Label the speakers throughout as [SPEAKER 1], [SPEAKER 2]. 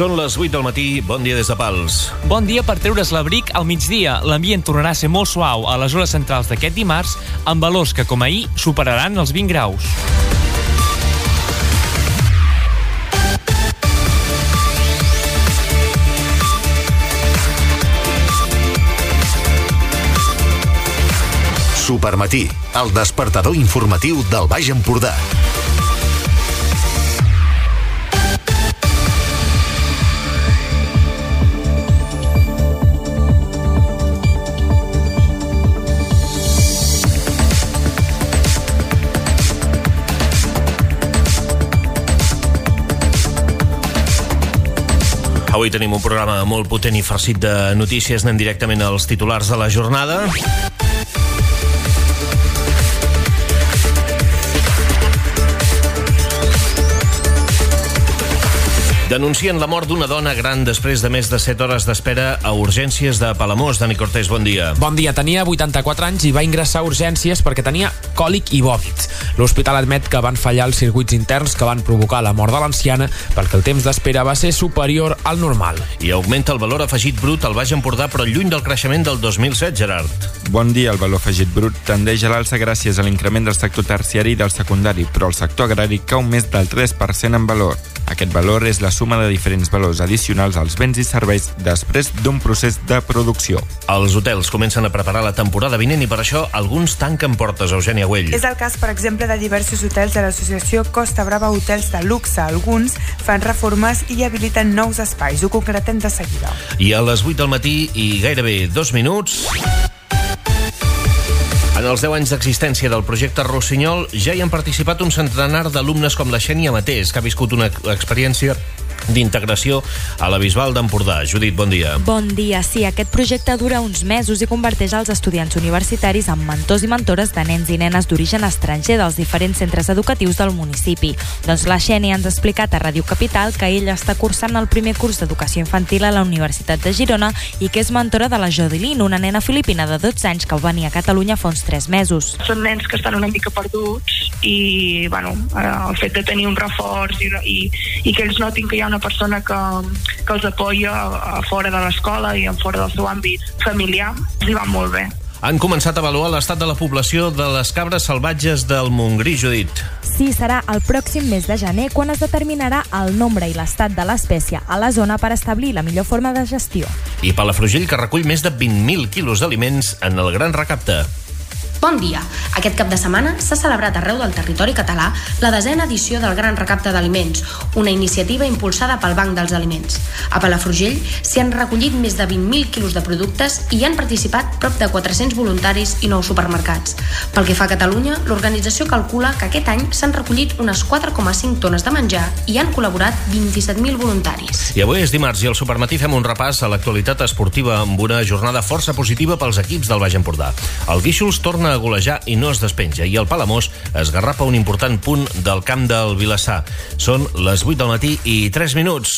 [SPEAKER 1] Són les 8 del matí, bon dia des de Pals.
[SPEAKER 2] Bon dia per treure's l'abric al migdia. L'ambient tornarà a ser molt suau a les hores centrals d'aquest dimarts, amb valors que, com ahir, superaran els 20 graus.
[SPEAKER 3] Supermatí, el despertador informatiu del Baix Empordà.
[SPEAKER 1] Avui tenim un programa molt potent i farcit de notícies. Anem directament als titulars de la jornada. Denuncien la mort d'una dona gran després de més de 7 hores d'espera a urgències de Palamós. Dani Cortés, bon dia.
[SPEAKER 4] Bon dia. Tenia 84 anys i va ingressar a urgències perquè tenia còlic i vòmits. L'hospital admet que van fallar els circuits interns que van provocar la mort de l'anciana perquè el temps d'espera va ser superior al normal.
[SPEAKER 1] I augmenta el valor afegit brut al Baix Empordà, però lluny del creixement del 2007, Gerard.
[SPEAKER 5] Bon dia. El valor afegit brut tendeix a l'alça gràcies a l'increment del sector terciari i del secundari, però el sector agrari cau més del 3% en valor. Aquest valor és la suma de diferents valors addicionals als béns i serveis després d'un procés de producció.
[SPEAKER 1] Els hotels comencen a preparar la temporada vinent i per això alguns tanquen portes. Eugènia Güell.
[SPEAKER 6] És el cas, per exemple, de diversos hotels de l'associació Costa Brava Hotels de Luxe. Alguns fan reformes i habiliten nous espais. Ho concretem de seguida.
[SPEAKER 1] I a les 8 del matí i gairebé 2 minuts... En els 10 anys d'existència del projecte Rossinyol ja hi han participat un centenar d'alumnes com la Xènia Matés, que ha viscut una experiència d'integració a la Bisbal d'Empordà. Judit, bon dia.
[SPEAKER 7] Bon dia. Sí, aquest projecte dura uns mesos i converteix els estudiants universitaris en mentors i mentores de nens i nenes d'origen estranger dels diferents centres educatius del municipi. Doncs la Xènia ens ha explicat a Ràdio Capital que ella està cursant el primer curs d'educació infantil a la Universitat de Girona i que és mentora de la Jodilin, una nena filipina de 12 anys que va venir a Catalunya fa uns 3 mesos.
[SPEAKER 8] Són nens que estan una mica perduts i el fet de tenir un reforç i que ells notin que hi ha una persona que els apoya a fora de l'escola i a fora del seu àmbit familiar, els va molt bé.
[SPEAKER 1] Han començat a avaluar l'estat de la població de les cabres salvatges del Montgrí, Judit.
[SPEAKER 7] Sí, serà el pròxim mes de gener quan es determinarà el nombre i l'estat de l'espècie a la zona per establir la millor forma de gestió.
[SPEAKER 1] I Palafrugell, que recull més de 20.000 quilos d'aliments en el gran recapte.
[SPEAKER 9] Bon dia. Aquest cap de setmana s'ha celebrat arreu del territori català la 10ª edició del Gran Recapte d'Aliments, una iniciativa impulsada pel Banc dels Aliments. A Palafrugell s'hi han recollit més de 20.000 quilos de productes i hi han participat prop de 400 voluntaris i 9 supermercats. Pel que fa a Catalunya, l'organització calcula que aquest any s'han recollit unes 4,5 tones de menjar i han col·laborat 27.000 voluntaris.
[SPEAKER 1] I avui és dimarts i al Supermatí fem un repàs a l'actualitat esportiva amb una jornada força positiva pels equips del Baix Empordà. El Guíxols torna a golejar i no es despenja, i el Palamós esgarrapa un important punt del camp del Vilassar. Són les 8 del matí i 3 minuts.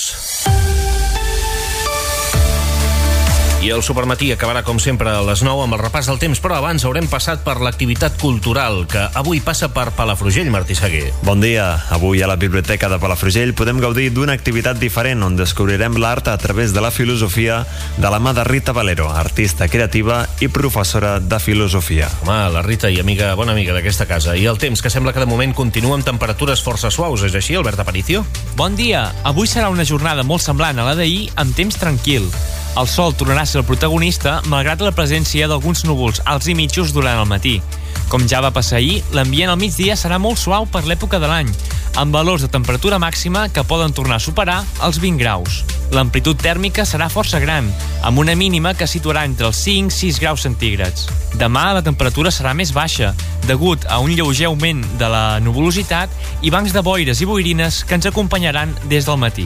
[SPEAKER 1] I el Supermatí acabarà, com sempre, a les 9 amb el repàs del temps, però abans haurem passat per l'activitat cultural, que avui passa per Palafrugell, Martí Seguer.
[SPEAKER 10] Bon dia. Avui a la Biblioteca de Palafrugell podem gaudir d'una activitat diferent on descobrirem l'art a través de la filosofia de la mà de Rita Valero, artista creativa i professora de filosofia.
[SPEAKER 1] Home, la Rita i bona amiga d'aquesta casa. I el temps, que sembla que de moment continua amb temperatures força suaus. És així, Albert Aparicio?
[SPEAKER 2] Bon dia. Avui serà una jornada molt semblant a la d'ahir, amb temps tranquil. El sol tornarà a ser el protagonista, malgrat la presència d'alguns núvols alts i mitjos durant el matí. Com ja va passar ahir, l'ambient al migdia serà molt suau per l'època de l'any, amb valors de temperatura màxima que poden tornar a superar els 20 graus. L'amplitud tèrmica serà força gran, amb una mínima que situarà entre els 5 i 6 graus centígrads. Demà la temperatura serà més baixa, degut a un lleuger augment de la nuvolositat i bancs de boires i boirines que ens acompanyaran des del matí.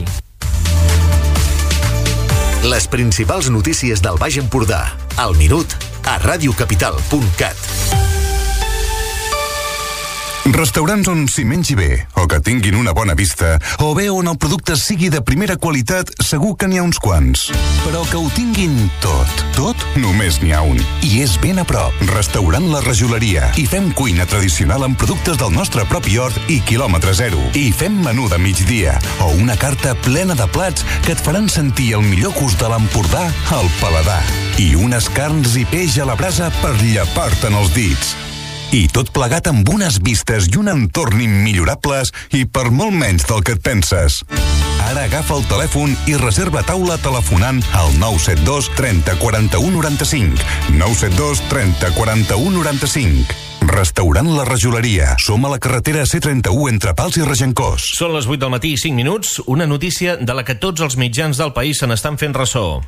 [SPEAKER 3] Les principals notícies del Baix Empordà, al minut, a radiocapital.cat.
[SPEAKER 11] Restaurants on s'hi mengi bé, o que tinguin una bona vista, o bé on el producte sigui de primera qualitat, segur que n'hi ha uns quants. Però que ho tinguin tot, només n'hi ha un. I és ben a prop. Restaurant La Rajoleria. I fem cuina tradicional amb productes del nostre propi hort i quilòmetre zero. I fem menú de migdia, o una carta plena de plats que et faran sentir el millor gust de l'Empordà al paladar. I unes carns i peix a la brasa per llepar-te'n els dits. I tot plegat amb unes vistes i un entorn immillorables i per molt menys del que et penses. Ara agafa el telèfon i reserva taula telefonant al 972 30 41 95. 972 30 41 95. Restaurant La Rajoleria. Som a la carretera C31 entre Pals i Regencós.
[SPEAKER 1] Són les 8 del matí i 5 minuts. Una notícia de la que tots els mitjans del país se n'estan fent ressò.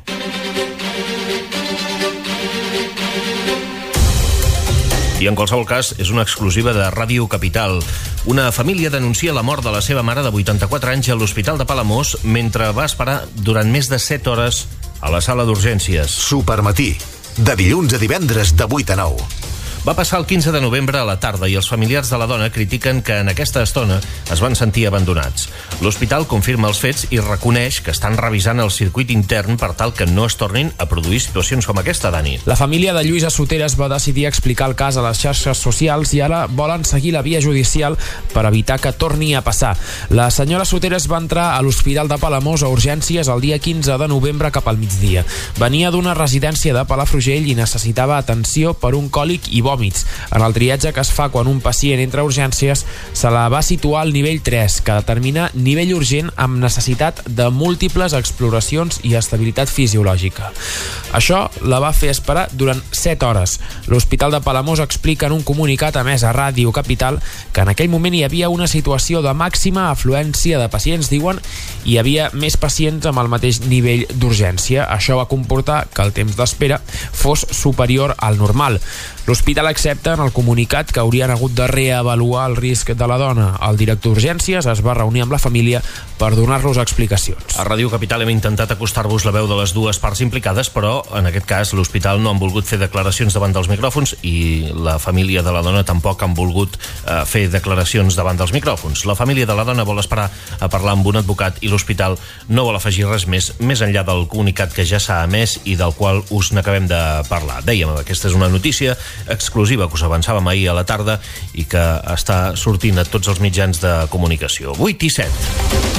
[SPEAKER 1] I en qualsevol cas, és una exclusiva de Ràdio Capital. Una família denuncia la mort de la seva mare de 84 anys a l'Hospital de Palamós mentre va esperar durant més de 7 hores a la sala d'urgències.
[SPEAKER 3] Supermatí, de dilluns a divendres de 8 a 9.
[SPEAKER 1] Va passar el 15 de novembre a la tarda i els familiars de la dona critiquen que en aquesta estona es van sentir abandonats. L'hospital confirma els fets i reconeix que estan revisant el circuit intern per tal que no es tornin a produir situacions com aquesta, Dani.
[SPEAKER 4] La família de Lluïsa Soteres va decidir explicar el cas a les xarxes socials i ara volen seguir la via judicial per evitar que torni a passar. La senyora Soteres va entrar a l'Hospital de Palamós a urgències el dia 15 de novembre cap al migdia. Venia d'una residència de Palafrugell i necessitava atenció per un còlic i vòmits. En el triatge que es fa quan un pacient entra a urgències se la va situar al nivell 3, que determina nivell urgent amb necessitat de múltiples exploracions i estabilitat fisiològica. Això la va fer esperar durant 7 hores. L'Hospital de Palamós explica en un comunicat emès a Ràdio Capital que en aquell moment hi havia una situació de màxima afluència de pacients, diuen, i hi havia més pacients amb el mateix nivell d'urgència. Això va comportar que el temps d'espera fos superior al normal. L'hospital accepta en el comunicat que haurien hagut de reavaluar el risc de la dona. El director d'urgències es va reunir amb la família per donar-los explicacions.
[SPEAKER 1] A Ràdio Capital hem intentat acostar-vos la veu de les dues parts implicades, però en aquest cas l'hospital no han volgut fer declaracions davant dels micròfons i la família de la dona tampoc han volgut fer declaracions davant dels micròfons. La família de la dona vol esperar a parlar amb un advocat i l'hospital no vol afegir res més enllà del comunicat que ja s'ha emès i del qual us n'acabem de parlar. Dèiem, aquesta és una notícia exclusiva que us avançàvem ahir a la tarda i que està sortint a tots els mitjans de comunicació. 8 i 7.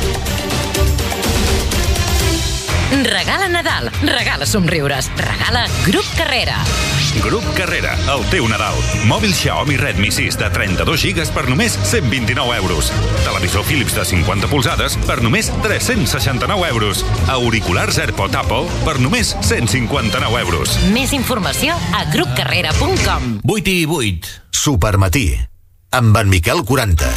[SPEAKER 12] Regala Nadal, regala somriures, regala Grup Carrera.
[SPEAKER 13] Grup Carrera, el teu Nadal. Mòbil Xiaomi Redmi 6 de 32 GB per només 129 euros. Televisor Philips de 50 polzades per només 369 euros. Auriculars AirPod Apple per només 159 euros.
[SPEAKER 12] Més informació a grupcarrera.com.
[SPEAKER 1] 8 i 8.
[SPEAKER 3] Supermatí, amb en Miquel 40.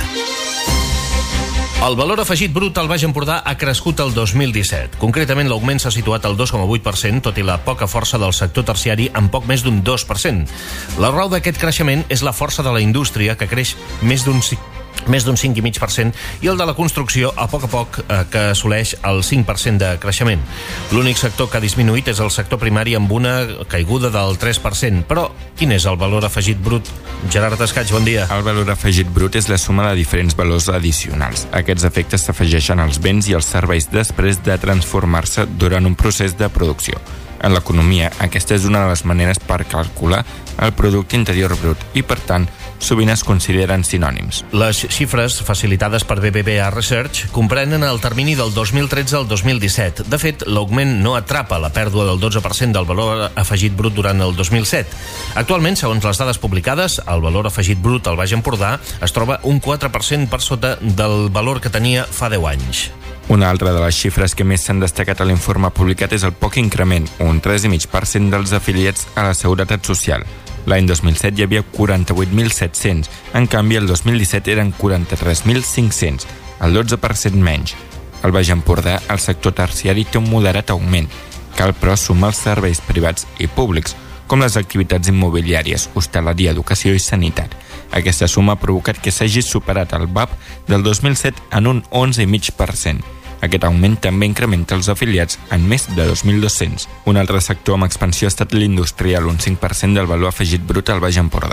[SPEAKER 1] El valor afegit brut al Baix Empordà ha crescut el 2017. Concretament, l'augment s'ha situat al 2,8%, tot i la poca força del sector terciari en poc més d'un 2%. La raó d'aquest creixement és la força de la indústria, que creix més d'un 5,5%, i el de la construcció, a poc que assoleix el 5% de creixement. L'únic sector que ha disminuït és el sector primari, amb una caiguda del 3%. Però quin és el valor afegit brut? Gerard Escaig, bon dia.
[SPEAKER 5] El valor afegit brut és la suma de diferents valors addicionals. Aquests efectes s'afegeixen als béns i als serveis després de transformar-se durant un procés de producció. En l'economia, aquesta és una de les maneres per calcular el producte interior brut i, per tant, sovint es consideren sinònims.
[SPEAKER 1] Les xifres facilitades per BBVA Research comprenen el termini del 2013 al 2017. De fet, l'augment no atrapa la pèrdua del 12% del valor afegit brut durant el 2007. Actualment, segons les dades publicades, el valor afegit brut al Baix Empordà es troba un 4% per sota del valor que tenia fa 10 anys.
[SPEAKER 5] Una altra de les xifres que més s'han destacat a l'informe publicat és el poc increment, un 3,5% dels afiliats a la Seguretat Social. L'any 2007 hi havia 48.700, en canvi el 2017 eren 43.500, el 12% menys. Al Baix Empordà, el sector terciari té un moderat augment. Cal, però, sumar els serveis privats i públics, com les activitats immobiliàries, hostaleria, educació i sanitat. Aquesta suma ha provocat que s'hagi superat el VAP del 2007 en un 11,5%. Aquest augment també incrementa els afiliats en més de 2.200. Un altre sector amb expansió ha estat l'industrial, un 5% del valor afegit brut al Baix Empordà.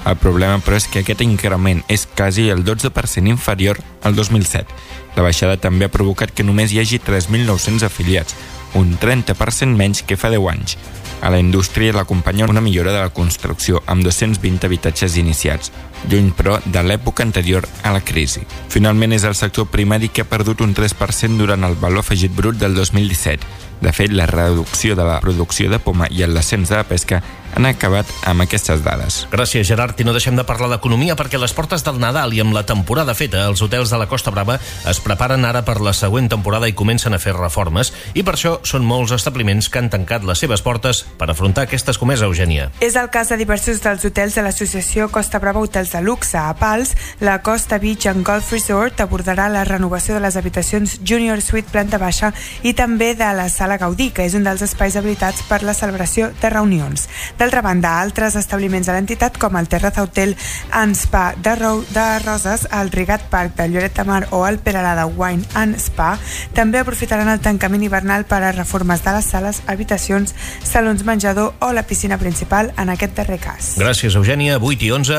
[SPEAKER 5] El problema, però, és que aquest increment és quasi el 12% inferior al 2007. La baixada també ha provocat que només hi hagi 3.900 afiliats, un 30% menys que fa 10 anys. A la indústria l'acompanya una millora de la construcció, amb 220 habitatges iniciats, lluny, però, de l'època anterior a la crisi. Finalment, és el sector primari que ha perdut un 3% durant el valor afegit brut del 2017. De fet, la reducció de la producció de poma i l'ascens de la pesca han acabat amb aquestes dades.
[SPEAKER 1] Gràcies, Gerard. I no deixem de parlar d'economia perquè a les portes del Nadal i amb la temporada feta, els hotels de la Costa Brava es preparen ara per la següent temporada i comencen a fer reformes. I per això són molts establiments que han tancat les seves portes per afrontar aquesta escomesa, Eugènia.
[SPEAKER 6] És el cas de diversos dels hotels de l'associació Costa Brava Hotels de Luxe. A Pals, la Costa Beach and Golf Resort abordarà la renovació de les habitacions Junior Suite planta baixa i també de la Sala Gaudí, que és un dels espais habilitats per la celebració de reunions. D'altra banda, altres establiments de l'entitat, com el Terraza Hotel and Spa de Roses, el Rigat Park de Lloret de Mar o el Peralada Wine and Spa, també aprofitaran el tancament hivernal per a reformes de les sales, habitacions, salons menjador o la piscina principal en aquest darrer cas.
[SPEAKER 1] Gràcies, Eugènia. 8 i 11.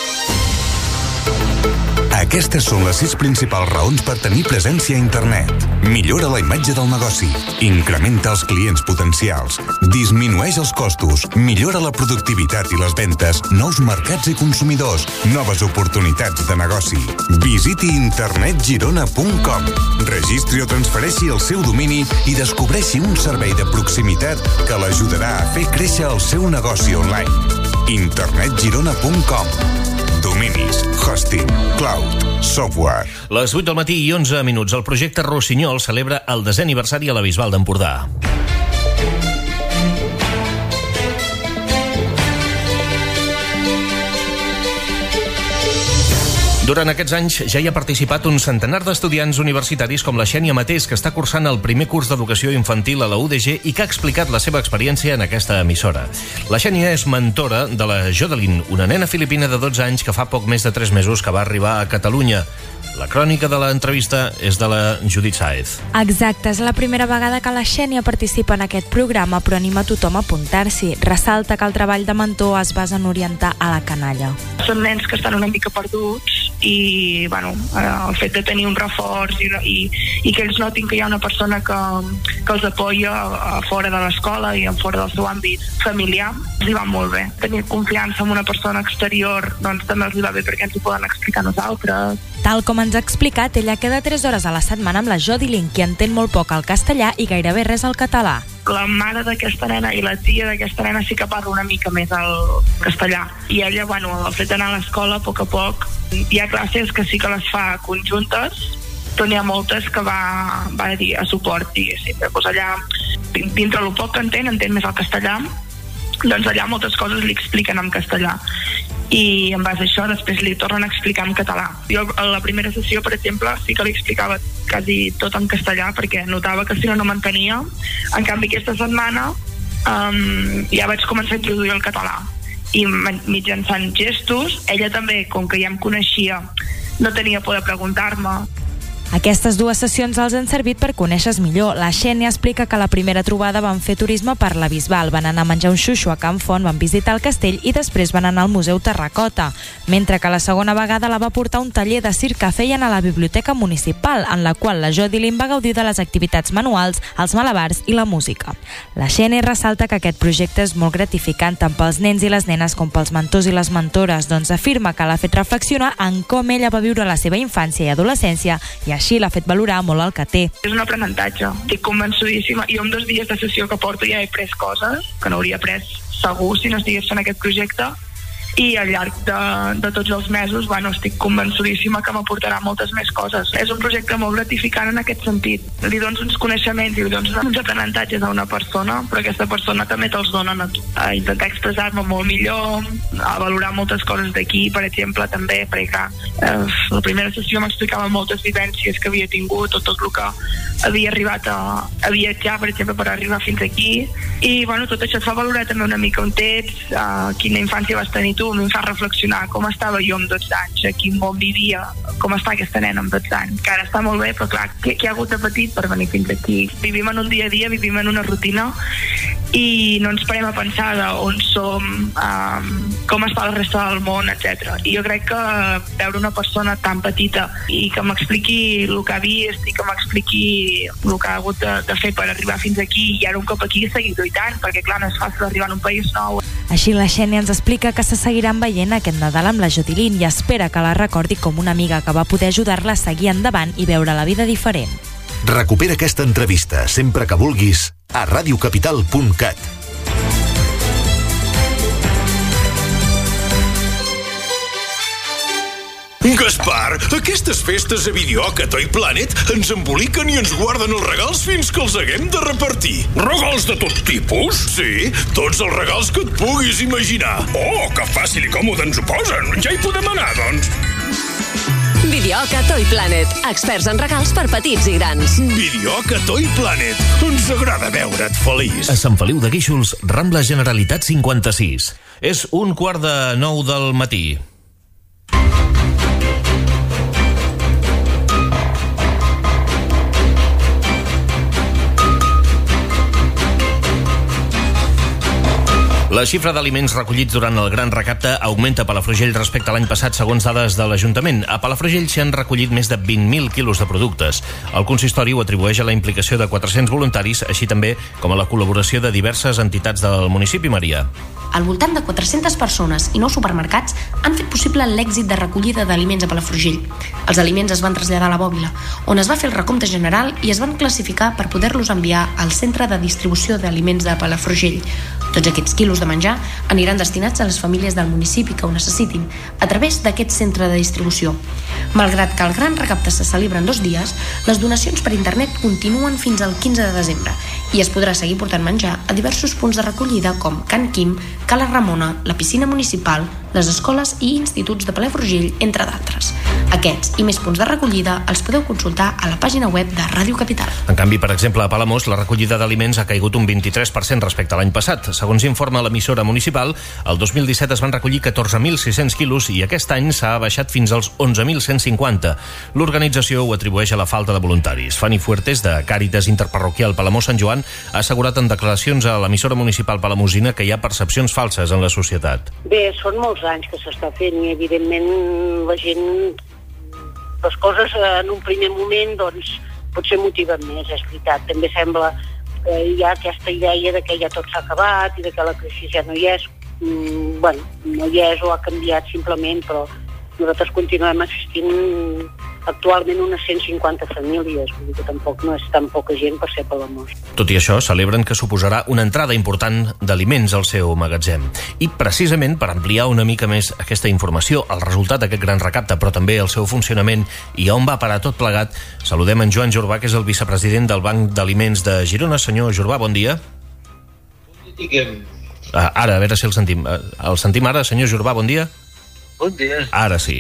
[SPEAKER 11] Aquestes són les 6 principals raons per tenir presència a internet. Millora la imatge del negoci, incrementa els clients potencials, disminueix els costos, millora la productivitat i les ventes, nous mercats i consumidors, noves oportunitats de negoci. Visiti internetgirona.com, registri o transfereixi el seu domini i descobreixi un servei de proximitat que l'ajudarà a fer créixer el seu negoci online. internetgirona.com. Dominis, hosting, cloud, software.
[SPEAKER 1] Les 8 del matí i 11 minuts. El projecte Rossinyol celebra el 10è aniversari a la Bisbal d'Empordà. Durant aquests anys ja hi ha participat un centenar d'estudiants universitaris com la Xènia Matés, que està cursant el primer curs d'educació infantil a la UDG i que ha explicat la seva experiència en aquesta emissora. La Xènia és mentora de la Jodelin, una nena filipina de 12 anys que fa poc més de 3 mesos que va arribar a Catalunya. La crònica de l'entrevista és de la Judit Saez.
[SPEAKER 7] Exacte, és la primera vegada que la Xènia participa en aquest programa, però anima tothom a apuntar-s'hi. Ressalta que el treball de mentor es basa en orientar a la canalla.
[SPEAKER 8] Són nens que estan una mica perduts i el fet de tenir un reforç i que ells notin que hi ha una persona que els apoya a fora de l'escola i a fora del seu àmbit familiar, els va molt bé. Tenir confiança en una persona exterior doncs també els va bé perquè ens ho poden explicar a nosaltres.
[SPEAKER 7] Tal com ens ha explicat, ella queda 3 hores a la setmana amb la Jodelin, qui entén molt poc el castellà i gairebé res el català.
[SPEAKER 8] La mare d'aquesta nena i la tia d'aquesta nena sí que parla una mica més el castellà. I ella, el fet d'anar a l'escola, a poc, hi ha classes que sí que les fa conjuntes, però n'hi ha moltes que va dir a suport, diguéssim. Doncs allà, dintre el poc que entén més el castellà, doncs allà moltes coses li expliquen en castellà. I en base a això després li tornen a explicar en català. Jo a la primera sessió, per exemple, sí que li explicava quasi tot en castellà perquè notava que si no m'entenia. En canvi aquesta setmana ja vaig començar a introduir el català i mitjançant gestos, ella també, com que ja em coneixia, no tenia por de preguntar-me.
[SPEAKER 7] Aquestes 2 sessions els han servit per conèixer-se millor. La Xènia explica que la primera trobada van fer turisme per la Bisbal, van anar a menjar un xuxo a Can Font, van visitar el castell i després van anar al Museu Terracota, mentre que la segona vegada la va portar un taller de circ que feien a la Biblioteca Municipal, en la qual la Jodelin va gaudir de les activitats manuals, els malabars i la música. La Xènia ressalta que aquest projecte és molt gratificant tant pels nens i les nenes com pels mentors i les mentores, doncs afirma que l'ha fet reflexionar en com ella va viure la seva infància i adolescència i així l'ha fet valorar molt el que té.
[SPEAKER 8] És un aprenentatge, estic convençudíssima. Jo en 2 dies de sessió que porto ja he pres coses que no hauria pres segur si no estigués fent aquest projecte i al llarg de tots els mesos estic convençudíssima que m'aportarà moltes més coses. És un projecte molt gratificant en aquest sentit. Li dones uns coneixements i li dones uns aprenentatges a una persona, però aquesta persona també te'ls dona a intentar expressar-me molt millor, a valorar moltes coses d'aquí, per exemple, també, perquè la primera sessió m'explicava moltes vivències que havia tingut, tot el que havia arribat a viatjar, per exemple, per arribar fins aquí, i tot això et fa valorar també una mica on ets, quina infància vas tenir tu, em fa reflexionar com estava jo amb 12 anys, a quin món vivia, com està aquesta nena amb 12 anys, que ara està molt bé, però clar, què ha hagut de petit per venir fins aquí? Vivim en un dia a dia, vivim en una rutina i no ens parem a pensar on som, com està la resta del món, etc. I jo crec que veure una persona tan petita i que m'expliqui el que ha vist i que m'expliqui el que ha hagut de fer per arribar fins aquí, i ara un cop aquí seguir lluitant, perquè clar, no és fàcil arribar en un país nou.
[SPEAKER 7] Així la Xènia ens explica que se seguiran veient aquest Nadal amb la Jotilín i espera que la recordi com una amiga que va poder ajudar-la a seguir endavant i veure la vida diferent.
[SPEAKER 3] Recupera aquesta entrevista sempre que vulguis a radiocapital.cat.
[SPEAKER 14] Gaspar, aquestes festes a Videoca Toy Planet ens emboliquen i ens guarden els regals fins que els haguem de repartir. Regals de tot tipus? Sí, tots els regals que et puguis imaginar. Oh, que fàcil i còmode ens ho posen. Ja hi podem anar, doncs.
[SPEAKER 15] Videoca Toy Planet. Experts en regals per petits i grans.
[SPEAKER 14] Videoca Toy Planet. Ens agrada veure't feliç.
[SPEAKER 1] A Sant Feliu de Guíxols, Rambla Generalitat 56. És 8:45 del matí. La xifra d'aliments recollits durant el Gran Recapte augmenta a Palafrugell respecte a l'any passat, segons dades de l'Ajuntament. A Palafrugell s'hi han recollit més de 20.000 quilos de productes. El consistori ho atribueix a la implicació de 400 voluntaris, així també com a la col·laboració de diverses entitats del municipi. Maria.
[SPEAKER 9] Al voltant de 400 persones i 9 supermercats han fet possible l'èxit de recollida d'aliments a Palafrugell. Els aliments es van traslladar a la Bòbila, on es va fer el recompte general i es van classificar per poder-los enviar al Centre de Distribució d'Aliments de Palafrugell. Tots aquests quilos de menjar aniran destinats a les famílies del municipi que ho necessitin, a través d'aquest centre de distribució. Malgrat que el Gran Recapte se celebra en 2 dies, les donacions per internet continuen fins al 15 de desembre i es podrà seguir portant menjar a diversos punts de recollida com Can Quim, Cala Ramona, la piscina municipal, les escoles i instituts de Palafrugell, entre d'altres. Aquests i més punts de recollida els podeu consultar a la pàgina web de Ràdio Capital.
[SPEAKER 1] En canvi, per exemple, a Palamós, la recollida d'aliments ha caigut un 23% respecte a l'any passat. Segons informa l'emissora municipal, el 2017 es van recollir 14.600 quilos i aquest any s'ha baixat fins als 11.150. L'organització ho atribueix a la falta de voluntaris. Fanny Fuertes, de Càritas Interparroquial Palamós-Sant Joan, ha assegurat en declaracions a l'emissora municipal palamosina que hi ha percepcions falses en la societat.
[SPEAKER 16] Bé, són molts anys que s'està fent i evidentment la gent, les coses en un primer moment doncs potser motiven més, és veritat. També sembla que hi ha aquesta idea de que ja tot s'ha acabat i de que la crisi ja no hi és. Bueno, no hi és o ha canviat simplement, però nosaltres continuem assistint actualment unes 150 famílies, vull dir que tampoc no és tan poca gent per ser Palamós.
[SPEAKER 1] Tot i això, celebren que suposarà una entrada important d'aliments al seu magatzem. I precisament per ampliar una mica més aquesta informació, el resultat d'aquest gran recapte, però també el seu funcionament i on va parar tot plegat, saludem en Joan Jurbà, que és el vicepresident del Banc d'Aliments de Girona. Senyor Jurbà, bon dia.
[SPEAKER 17] Diguem.
[SPEAKER 1] Ara, a veure si el sentim. El sentim ara, senyor Jurbà, bon dia.
[SPEAKER 17] Bon dia.
[SPEAKER 1] Ara sí.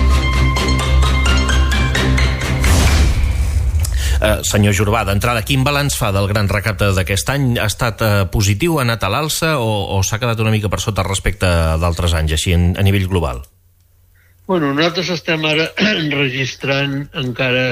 [SPEAKER 1] Senyor Jurbà, d'entrada, quin balanç fa del gran recapte d'aquest any? Ha estat positiu, ha anat a l'alça o s'ha quedat una mica per sota respecte d'altres anys, així a nivell global?
[SPEAKER 17] Bueno, nosaltres estem ara enregistrant encara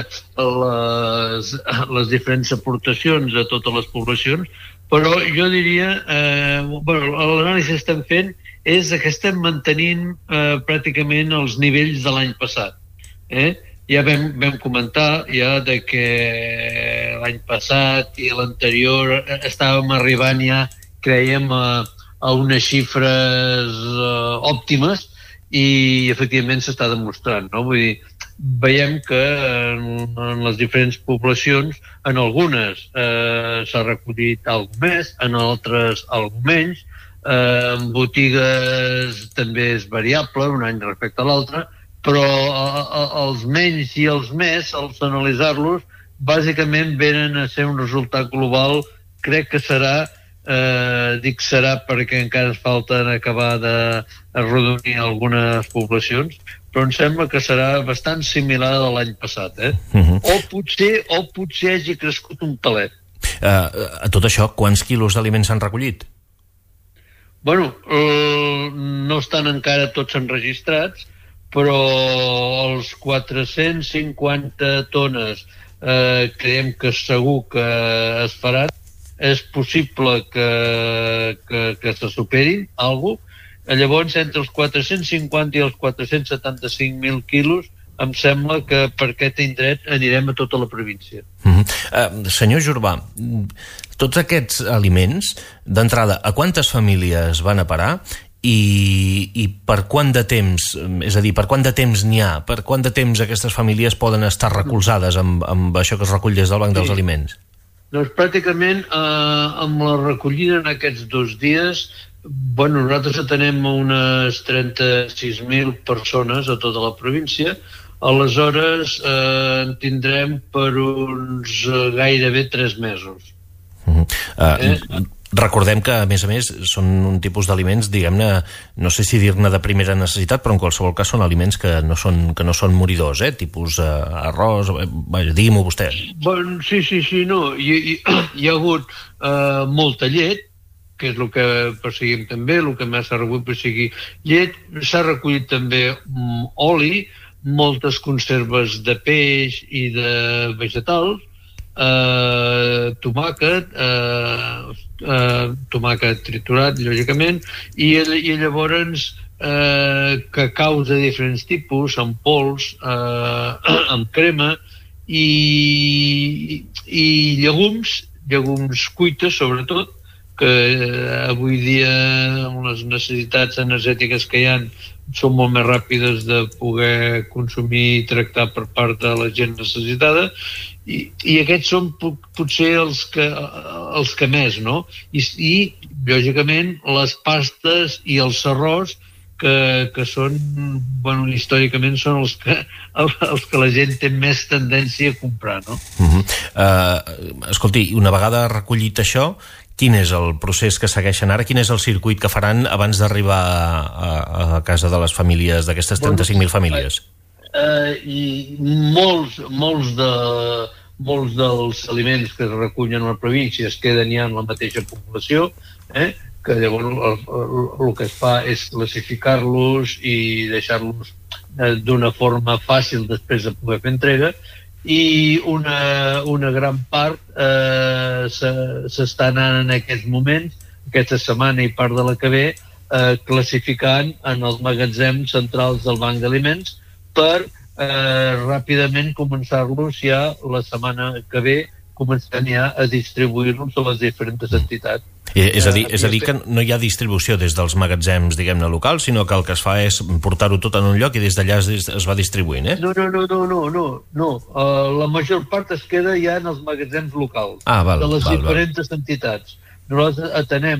[SPEAKER 17] les diferents aportacions a totes les poblacions, però jo diria, l'anàlisi que estem fent és que estem mantenint pràcticament els nivells de l'any passat. Ja vam comentar ja de que l'any passat i l'anterior estàvem arribant ja, creiem, a unes xifres òptimes i efectivament s'està demostrant, no? Vull dir, veiem que en les diferents poblacions, en algunes s'ha recollit alguna més, en altres alguna menys, en botigues també és variable un any respecte a l'altre, però els menys i els més, als analitzar-los, bàsicament venen a ser un resultat global, crec que serà, dic serà perquè encara ens falta acabar d'arrodonir algunes poblacions, però em sembla que serà bastant similar a l'any passat, o potser hagi crescut un pelet.
[SPEAKER 1] A tot això, quants quilos d'aliments s'han recollit?
[SPEAKER 17] Bueno, no estan encara tots enregistrats, però els 450 tones creiem que segur que es faran és possible que se superin alguna cosa. Llavors, entre els 450 i els 475.000 quilos, em sembla que per aquest indret anirem a tota la província.
[SPEAKER 1] Senyor Jurbà, tots aquests aliments, d'entrada, a quantes famílies van a parar i per quant de temps, és a dir, per quant de temps n'hi ha, per quant de temps aquestes famílies poden estar recolzades amb això que es recull des del Banc dels Aliments?
[SPEAKER 17] Doncs pràcticament amb la recollida en aquests 2 dies, nosaltres atenem unes 36.000 persones a tota la província. Aleshores en tindrem per uns gairebé 3 mesos.
[SPEAKER 1] Recordem que, a més, són un tipus d'aliments, diguem-ne, no sé si dir-ne de primera necessitat, però en qualsevol cas són aliments que no són moridors, tipus arròs, digui'm-ho vostè.
[SPEAKER 17] Sí, no. Hi ha hagut molta llet, que és el que perseguim també, el que més s'ha recollit perseguir llet. S'ha recollit també oli, moltes conserves de peix i de vegetals, tomàquet triturat, lògicament, i llavors cacaus de diferents tipus, amb pols, amb crema, i llegums cuites, sobretot, que avui dia, amb les necessitats energètiques que hi ha, són molt més ràpides de poder consumir i tractar per part de la gent necessitada, i aquests són potser els que més, no? I lògicament, les pastes i els arròs que són, històricament són els que la gent té més tendència a comprar, no?
[SPEAKER 1] Escolti, una vegada recollit això, quin és el procés que segueixen ara? Quin és el circuit que faran abans d'arribar a casa de les famílies, d'aquestes 35.000 famílies?
[SPEAKER 17] I molts dels aliments que es recullen a la província es queden ja en la mateixa població, que llavors el que es fa és classificar-los i deixar-los d'una forma fàcil després de poder fer entrega, i una gran part s'està anant en aquests moments, aquesta setmana i part de la que ve, classificant en els magatzems centrals del Banc d'Aliments per ràpidament començar-los ja la setmana que ve, començant ja a distribuir-los a les diferents entitats.
[SPEAKER 1] És a dir que no hi ha distribució des dels magatzems, diguem-ne, locals, sinó que el que es fa és portar-ho tot en un lloc i des d'allà es va distribuint,
[SPEAKER 17] No. La major part es queda ja en els magatzems locals de les diferents entitats. Nosaltres atenem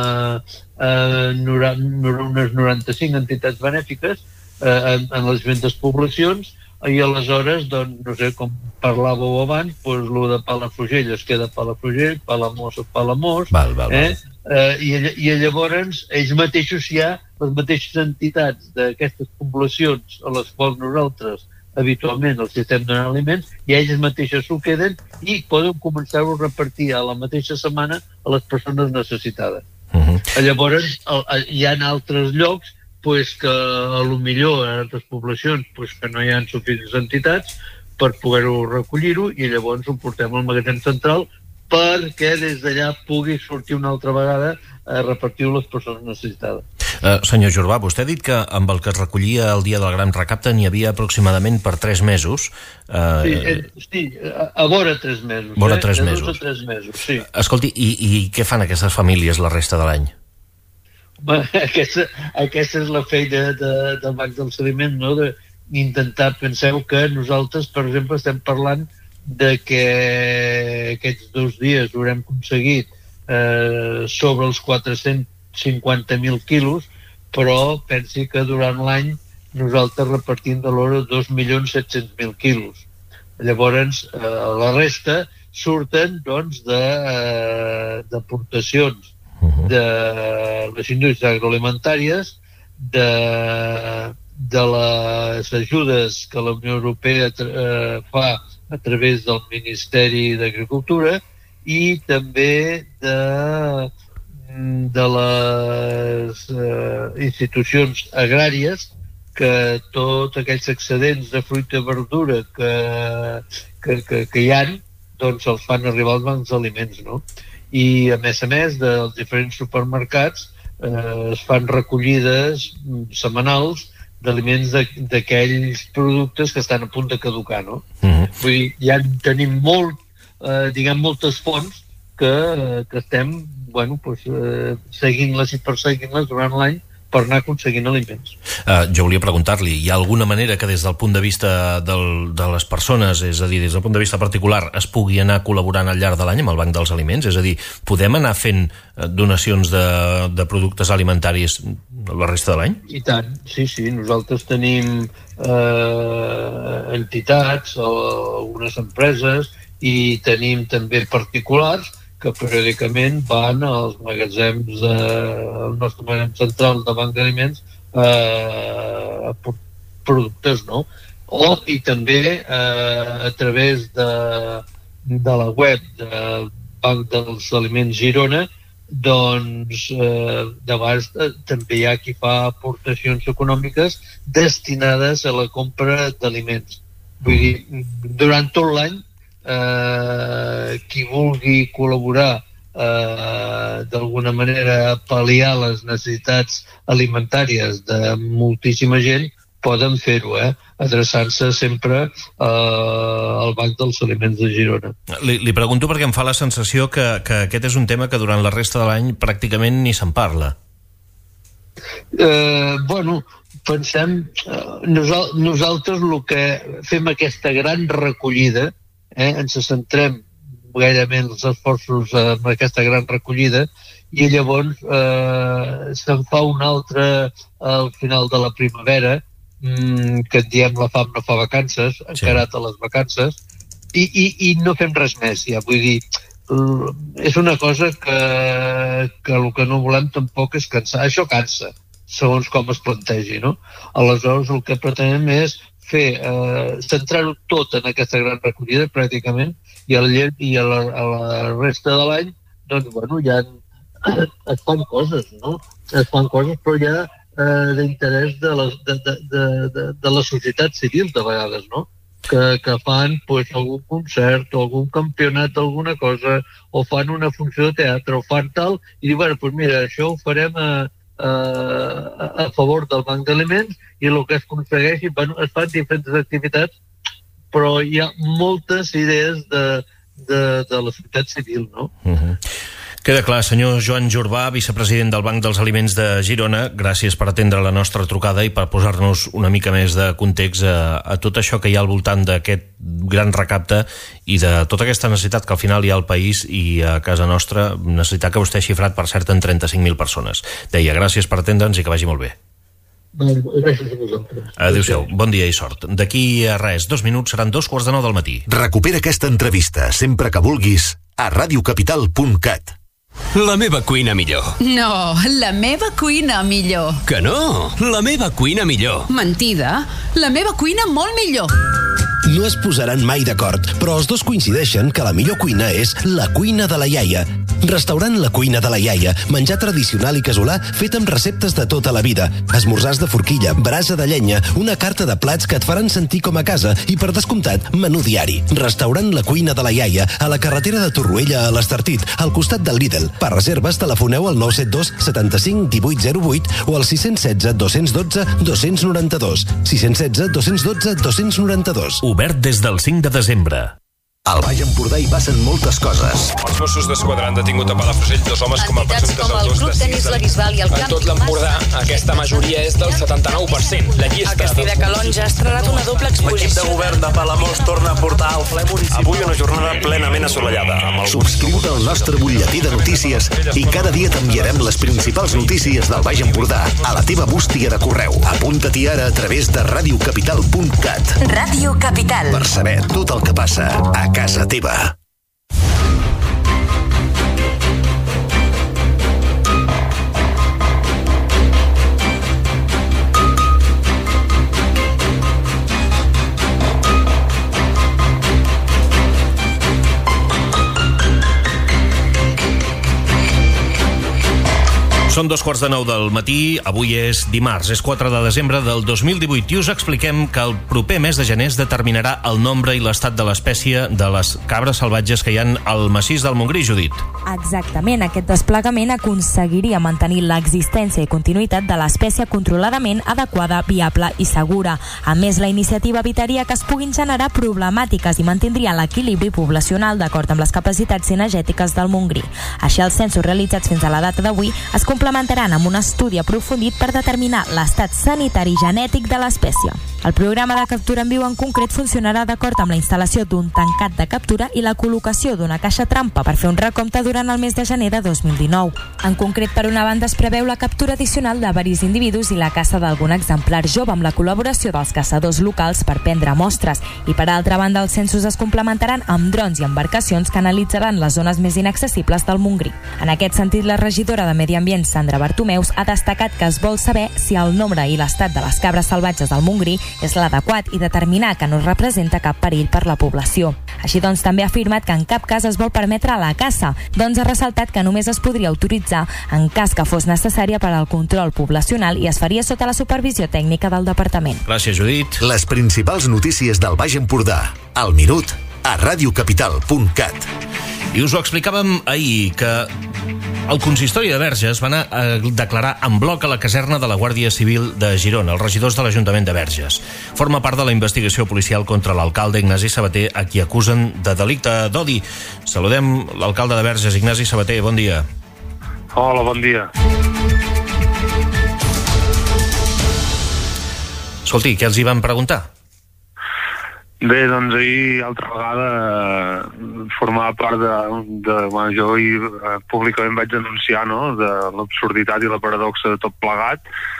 [SPEAKER 17] unes 95 entitats benèfiques en les diferents poblacions, i aleshores, doncs, no sé, com parlàveu abans, doncs el de Palafrugell es queda a Palafrugell, Palamós a Palamós, i llavors ells mateixos ja, les mateixes entitats d'aquestes poblacions a les quals nosaltres habitualment els estem donant aliments, i ells mateixes s'ho queden i poden començar-ho a repartir a la mateixa setmana a les persones necessitades. Llavors hi ha altres llocs que a lo millor en altres poblacions que no hi ha suficients entitats per poder-ho recollir-ho, i llavors ho portem al magatzem central perquè des d'allà pugui sortir una altra vegada a repartir-ho a les persones necessitades.
[SPEAKER 1] Senyor Jurbà, vostè ha dit que amb el que es recollia el dia del Gran Recapte n'hi havia aproximadament per 3 mesos.
[SPEAKER 17] Sí, a vora 3 mesos.
[SPEAKER 1] Vora 3 mesos.
[SPEAKER 17] De 3 mesos, sí.
[SPEAKER 1] Escolti, i què fan aquestes famílies la resta de l'any?
[SPEAKER 17] Aquesta és la feina del Banc dels Aliments, no? D'intentar, penseu que nosaltres, per exemple, estem parlant de que aquests 2 dies haurem aconseguit sobre els 450.000 quilos, però pensi que durant l'any nosaltres repartim de l'hora 2.700.000 quilos. Llavors, la resta surten, doncs, d'aportacions de les indústries agroalimentàries, de les ajudes que la Unió Europea fa a través del Ministeri d'Agricultura, i també de les institucions agràries, que tots aquells excedents de fruita i verdura que hi ha, doncs els fan arribar als bancs d'aliments, no? i a més dels diferents supermercats es fan recollides setmanals d'aliments d'aquells productes que estan a punt de caducar, no? Vull dir, ja tenim moltes fonts que estem seguint-les i perseguint-les durant l'any per anar aconseguint aliments.
[SPEAKER 1] Jo volia preguntar-li, hi ha alguna manera que des del punt de vista de les persones, és a dir, des del punt de vista particular, es pugui anar col·laborant al llarg de l'any amb el Banc dels Aliments? És a dir, podem anar fent donacions de productes alimentaris la resta de l'any?
[SPEAKER 17] I tant, sí, nosaltres tenim entitats o algunes empreses i tenim també particulars que periòdicament van als magatzems al nostre magatzem central de Banc d'Aliments a productes, no? I també a través de la web del Banc dels Aliments Girona, doncs de vegades també hi ha qui fa aportacions econòmiques destinades a la compra d'aliments. Vull dir, durant tot l'any qui vulgui col·laborar d'alguna manera pal·liar les necessitats alimentàries de moltíssima gent poden fer-ho, adreçant-se sempre al Banc dels Aliments de Girona.
[SPEAKER 1] Li pregunto perquè em fa la sensació que aquest és un tema que durant la resta de l'any pràcticament ni se'n parla.
[SPEAKER 17] Pensem, nosaltres el que fem aquesta gran recollida, ens centrem gairebé els esforços en aquesta gran recollida i llavors se'n fa una altra al final de la primavera que en diem la fam no fa vacances, encarat a les vacances, i no fem res més, ja vull dir, és una cosa que el que no volem tampoc és cansar. Això cansa, segons com es plantegi, no? Aleshores el que pretenem és centrar-ho tot en aquesta gran recollida pràcticament i a la resta de l'any doncs ja es fan coses, no? Es fan coses però ja d'interès de la societat civil de vegades, no? Que fan algun concert o algun campionat d'alguna cosa o fan una funció de teatre o fan tal i diuen, mira, això ho farem a favor del Banc d'Aliments i el que es aconsegueixi, es fan diferents activitats, però hi ha moltes idees de la societat civil, no?
[SPEAKER 1] Queda clar, senyor Joan Jurbà, vicepresident del Banc dels Aliments de Girona, gràcies per atendre la nostra trucada i per posar-nos una mica més de context a tot això que hi ha al voltant d'aquest gran recapte i de tota aquesta necessitat que al final hi ha al país i a casa nostra, necessitat que vostè ha xifrat per cert en 35.000 persones. Deia, gràcies per atendre'ns i que vagi molt bé.
[SPEAKER 17] Gràcies a vosaltres.
[SPEAKER 1] Adéu-siau, bon dia i sort. D'aquí a res, 2 minuts, seran 2:45 del matí.
[SPEAKER 3] Recupera aquesta entrevista sempre que vulguis a radiocapital.cat.
[SPEAKER 18] La meva cuina millor.
[SPEAKER 19] No, la meva cuina millor.
[SPEAKER 18] Que no, la meva cuina millor.
[SPEAKER 19] Mentida, la meva cuina molt millor.
[SPEAKER 20] No es posaran mai d'acord, però els dos coincideixen que la millor cuina és la cuina de la iaia. Restaurant La Cuina de la Iaia, menjar tradicional i casolà fet amb receptes de tota la vida, esmorzars de forquilla, brasa de llenya, una carta de plats que et faran sentir com a casa i, per descomptat, menú diari. Restaurant La Cuina de la Iaia, a la carretera de Torroella a l'Estartit, al costat del Lidl. Per reserves telefoneu al 972 75 1808 o al 616 212 292. 616 212 292.
[SPEAKER 1] Obert des del 5 de desembre.
[SPEAKER 3] Al Baix Empordà hi passen moltes coses.
[SPEAKER 21] Els Mossos d'Esquadra han detingut a Palafrugell 2 homes com a presumptes autors de 6
[SPEAKER 22] En tot l'Empordà, aquesta majoria és del 79%. La llista...
[SPEAKER 23] A Castell de Calonge ha estrenat una doble exposició.
[SPEAKER 24] L'equip de govern de Palamós torna a portar al ple municipal.
[SPEAKER 10] Avui una jornada plenament assolellada.
[SPEAKER 3] Subscriu-te al nostre butlletí de notícies i cada dia t'enviarem les principals notícies del Baix Empordà a la teva bústia de correu. Apunta-t'hi ara a través de radiocapital.cat.
[SPEAKER 12] Ràdio Capital.
[SPEAKER 3] Per saber tot el que passa a casa teva.
[SPEAKER 1] Són 2:45 del matí, avui és dimarts, és 4 de desembre del 2018 i us expliquem que el proper mes de gener es determinarà el nombre i l'estat de l'espècie de les cabres salvatges que hi ha al massís del Montgrí, Judit.
[SPEAKER 7] Exactament, aquest desplegament aconseguiria mantenir l'existència i continuïtat de l'espècie controladament adequada, viable i segura. A més, la iniciativa evitaria que es puguin generar problemàtiques i mantindria l'equilibri poblacional d'acord amb les capacitats cinegètiques del Montgrí. Així, els censos realitzats fins a la data d'avui es complementaran amb un estudi aprofundit per determinar l'estat sanitari i genètic de l'espècie. El programa de captura en viu en concret funcionarà d'acord amb la instal·lació d'un tancat de captura i la col·locació d'una caixa trampa per fer un recompte durant el mes de gener de 2019. En concret, per una banda, es preveu la captura addicional de varis individus i la caça d'algun exemplar jove amb la col·laboració dels caçadors locals per prendre mostres. I per altra banda, els censos es complementaran amb drons i embarcacions que analitzaran les zones més inaccessibles del Montgrí. En aquest sentit, la regidora de Medi Ambient, Sandra Bartomeus, ha destacat que es vol saber si el nombre i l'estat de les cabres salvatges del Montgrí és l'adequat i determinar que no representa cap perill per la població. Així doncs, també ha afirmat que en cap cas es vol permetre la caça, doncs ha ressaltat que només es podria autoritzar en cas que fos necessària per al control poblacional i es faria sota la supervisió tècnica del departament.
[SPEAKER 1] Gràcies, Judit.
[SPEAKER 3] Les principals notícies del Baix Empordà, al minut, a radiocapital.cat.
[SPEAKER 1] I us ho explicàvem ahir, que el consistori de Verges va anar a declarar en bloc a la caserna de la Guàrdia Civil de Girona, els regidors de l'Ajuntament de Verges. Forma part de la investigació policial contra l'alcalde Ignasi Sabater, a qui acusen de delicte d'odi. Saludem l'alcalde de Verges, Ignasi Sabater, bon dia.
[SPEAKER 2] Hola, bon dia.
[SPEAKER 1] Escolti, què els hi van preguntar?
[SPEAKER 2] Bé, doncs ahir, altra vegada, formava part bueno, jo ahir públicament vaig denunciar, no?, de l'absurditat i la paradoxa de tot plegat,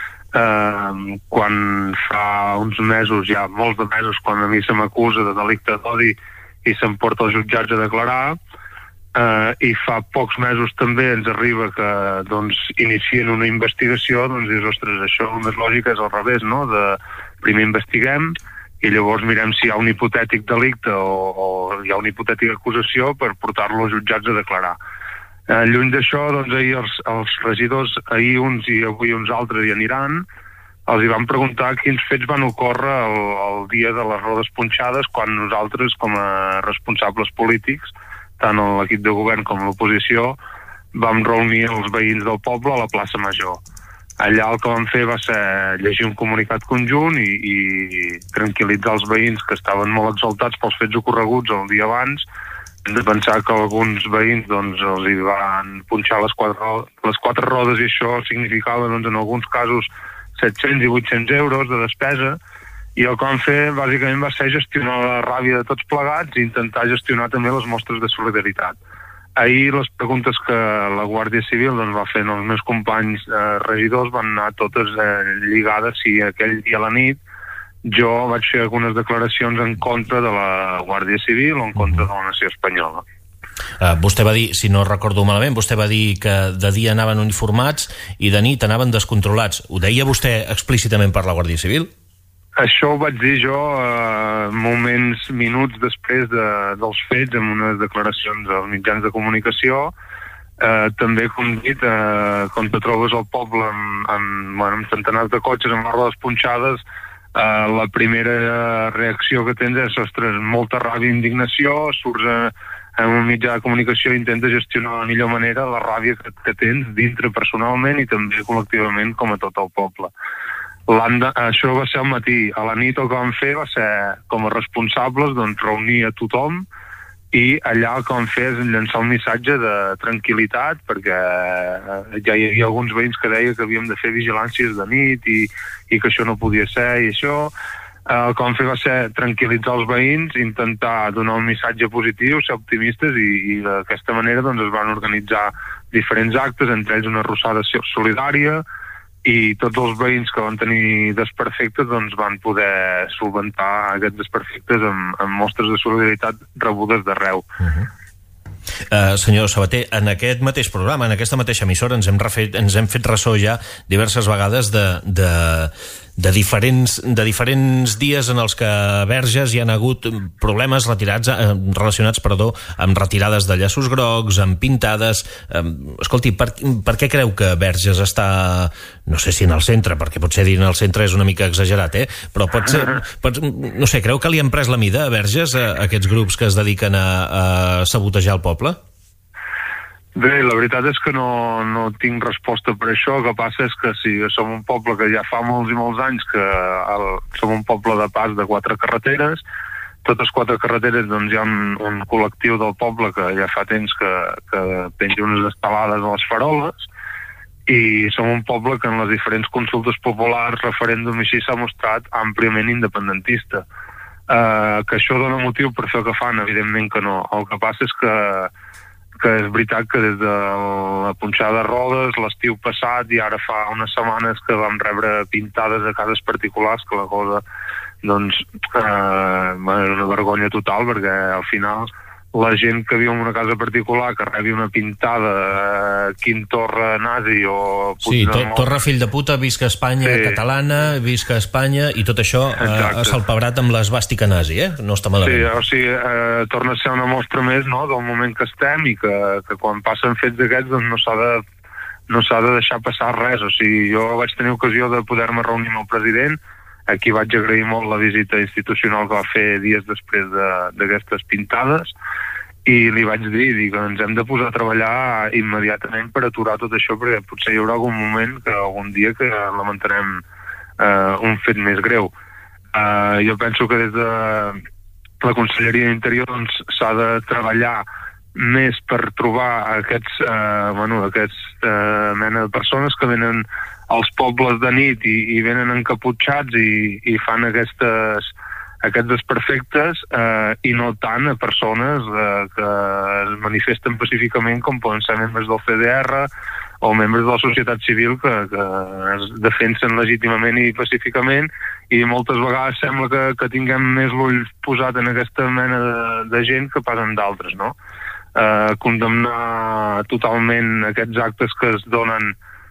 [SPEAKER 2] quan fa uns mesos, ja molts de mesos, quan a mi se m'acusa de delicte d'odi i se'm porta als jutjats a declarar, i fa pocs mesos també ens arriba que doncs, inicien una investigació, doncs dius, ostres, això el més lògic és al revés, no?, primer investiguem i llavors mirem si hi ha un hipotètic delicte o hi ha una hipotètica acusació per portar-lo als jutjats a declarar. Lluny d'això, doncs ahir els regidors, ahir uns i avui uns altres hi aniran, els hi van preguntar quins fets van ocórrer el dia de les rodes punxades quan nosaltres, com a responsables polítics, tant l'equip de govern com l'oposició, vam reunir els veïns del poble a la plaça Major. Allà el que vam fer va ser llegir un comunicat conjunt i tranquil·litzar els veïns que estaven molt exaltats pels fets ocorreguts el dia abans, de pensar que alguns veïns doncs, els hi van punxar les quatre rodes i això significava doncs, en alguns casos 700 i 800 euros de despesa, i el que vam fer bàsicament va ser gestionar la ràbia de tots plegats i intentar gestionar també les mostres de solidaritat. Ahir les preguntes que la Guàrdia Civil doncs, va fer als meus companys regidors van anar totes lligades si aquell dia a la nit jo vaig fer algunes declaracions en contra de la Guàrdia Civil o en contra de la nació espanyola.
[SPEAKER 1] Vostè va dir, si no recordo malament, vostè va dir que de dia anaven uniformats i de nit anaven descontrolats. Ho deia vostè explícitament per la Guàrdia Civil?
[SPEAKER 2] Això ho vaig dir jo minuts després dels fets, amb unes declaracions als mitjans de comunicació. També, com dit, quan te trobes al poble amb centenars de cotxes amb les rodes punxades, la primera reacció que tens és, ostres, molta ràbia i indignació, surts en un mitjà de comunicació i intentes gestionar de la millor manera la ràbia que tens dintre personalment i també col·lectivament com a tot el poble. Això va ser al matí. A la nit el que vam fer va ser, com a responsables, doncs, reunir a tothom i allà el que vam fer és llançar un missatge de tranquil·litat, perquè ja hi havia alguns veïns que deia que havíem de fer vigilàncies de nit i que això no podia ser i això. El que vam fer va ser tranquil·litzar els veïns, intentar donar un missatge positiu, ser optimistes i d'aquesta manera doncs, es van organitzar diferents actes, entre ells una arrossada solidària, i tots els veïns que van tenir desperfectes doncs, van poder solventar aquests desperfectes amb mostres de solidaritat rebudes d'arreu.
[SPEAKER 1] Senyor Sabater, en aquest mateix programa, en aquesta mateixa emissora, ens hem fet ressò ja diverses vegades diferents dies en els que a Verges hi han hagut problemes relacionats amb retirades de llaços grocs, amb pintades. Escolti, per què creu que Verges està, no sé si en el centre, perquè potser dir en el centre és una mica exagerat, però pot ser, no sé, creu que li han pres la mida a Verges, a aquests grups que es dediquen a sabotejar el poble?
[SPEAKER 2] Bé, la veritat és que no tinc resposta per això. El que passa és que si som un poble que ja fa molts i molts anys que som un poble de pas de 4 carreteres, totes 4 carreteres doncs hi ha un col·lectiu del poble que ja fa temps que penja unes estelades a les faroles, i som un poble que en les diferents consultes populars, referèndum i així s'ha mostrat àmpliament independentista. Que això dona motiu per fer el que fan? Evidentment que no. El que passa és que és veritat que des de la punxada de rodes, l'estiu passat i ara fa unes setmanes que vam rebre pintades a cases particulars, que la cosa doncs és una vergonya total, perquè al final la gent que viu en una casa particular que rebi una pintada Quim Torra nazi o...
[SPEAKER 1] Sí, Torra fill de puta, visca Espanya catalana, visca Espanya, i tot això salpebrat amb l'esvàstica nazi, no està malament.
[SPEAKER 2] Sí, o sigui, torna a ser una mostra més del moment que estem, i que quan passen fets d'aquests doncs no s'ha de deixar passar res. O sigui, jo vaig tenir ocasió de poder-me reunir amb el president, a qui vaig agrair molt la visita institucional que va fer dies després d'aquestes pintades, i li vaig dir que ens hem de posar a treballar immediatament per aturar tot això, perquè potser hi haurà algun moment, algun dia, que lamentarem un fet més greu. Jo penso que des de la Conselleria d'Interior s'ha de treballar més per trobar aquests mena de persones que venen als pobles de nit i venen encaputxats i fan aquests desperfectes, i no tant a persones que es manifesten pacíficament, com poden ser membres del CDR o membres de la societat civil que es defensen legítimament i pacíficament, i moltes vegades sembla que tinguem més l'ull posat en aquesta mena de gent que pas en d'altres, no? Condemnar totalment aquests actes que es donen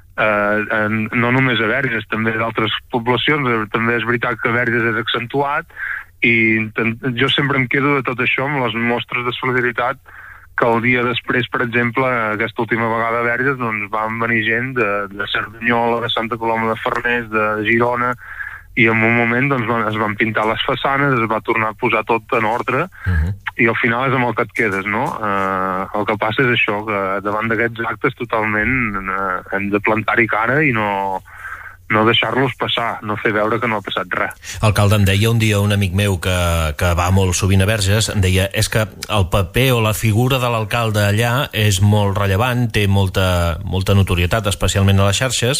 [SPEAKER 2] no només a Verges, també a d'altres poblacions. També és veritat que Verges és accentuat, i jo sempre em quedo de tot això amb les mostres de solidaritat que el dia després, per exemple, aquesta última vegada a Verges, doncs van venir gent de Cerdanyola, de Santa Coloma de Farners, de Girona, i en un moment doncs, es van pintar les façanes, es va tornar a posar tot en ordre, i al final és amb el que et quedes, no? El que passa és això, que davant d'aquests actes totalment hem de plantar-hi cara i no deixar-los passar, no fer veure que no ha passat res.
[SPEAKER 1] Alcalde, em deia un dia un amic meu que va molt sovint a Verges, em deia, és que el paper o la figura de l'alcalde allà és molt rellevant, té molta notorietat, especialment a les xarxes,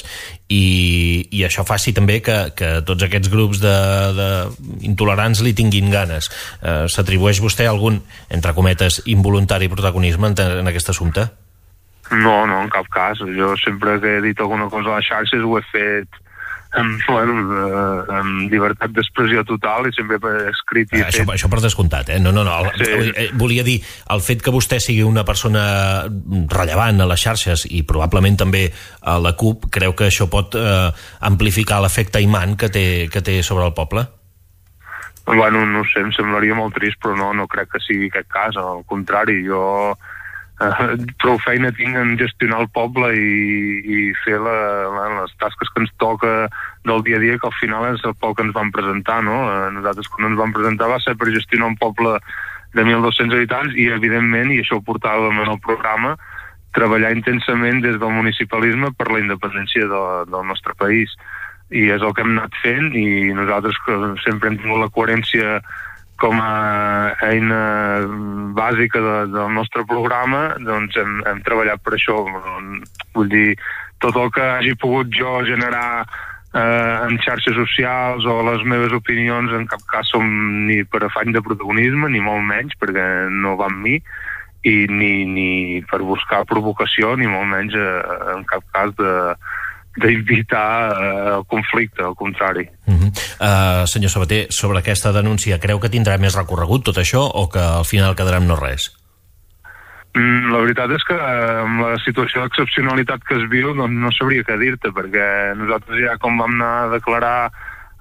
[SPEAKER 1] i això faci també que tots aquests grups intolerants li tinguin ganes. S'atribueix vostè algun, entre cometes, involuntari protagonisme en aquest assumpte?
[SPEAKER 2] No, en cap cas. Jo sempre que he dit alguna cosa a les xarxes ho he fet amb llibertat d'expressió total, i sempre he escrit i fet...
[SPEAKER 1] Això per descomptat, No. Volia dir, el fet que vostè sigui una persona rellevant a les xarxes i probablement també a la CUP, creu que això pot amplificar l'efecte imant que té sobre el poble?
[SPEAKER 2] Bueno, no sé, em semblaria molt trist, però no crec que sigui aquest cas. Al contrari, jo prou feina tinc en gestionar el poble i fer les tasques que ens toca del dia a dia, que al final és el poc que ens van presentar, no? Nosaltres quan ens van presentar va ser per gestionar un poble de 1.200 habitants i evidentment, i això ho portàvem en el programa, treballar intensament des del municipalisme per la independència del nostre país, i és el que hem anat fent, i nosaltres que sempre hem tingut la coherència com a eina bàsica del nostre programa, doncs hem treballat per això. Vull dir, tot el que hagi pogut jo generar en xarxes socials o les meves opinions en cap cas són ni per afany de protagonisme, ni molt menys, perquè no va amb mi, i ni per buscar provocació, ni molt menys en cap cas d'invitar al conflicte, al contrari.
[SPEAKER 1] Senyor Sabater, sobre aquesta denúncia, creu que tindrà més recorregut tot això o que al final quedarà en no res?
[SPEAKER 2] La veritat és que amb la situació d'excepcionalitat que es viu doncs no sabria què dir-te, perquè nosaltres ja com vam anar a declarar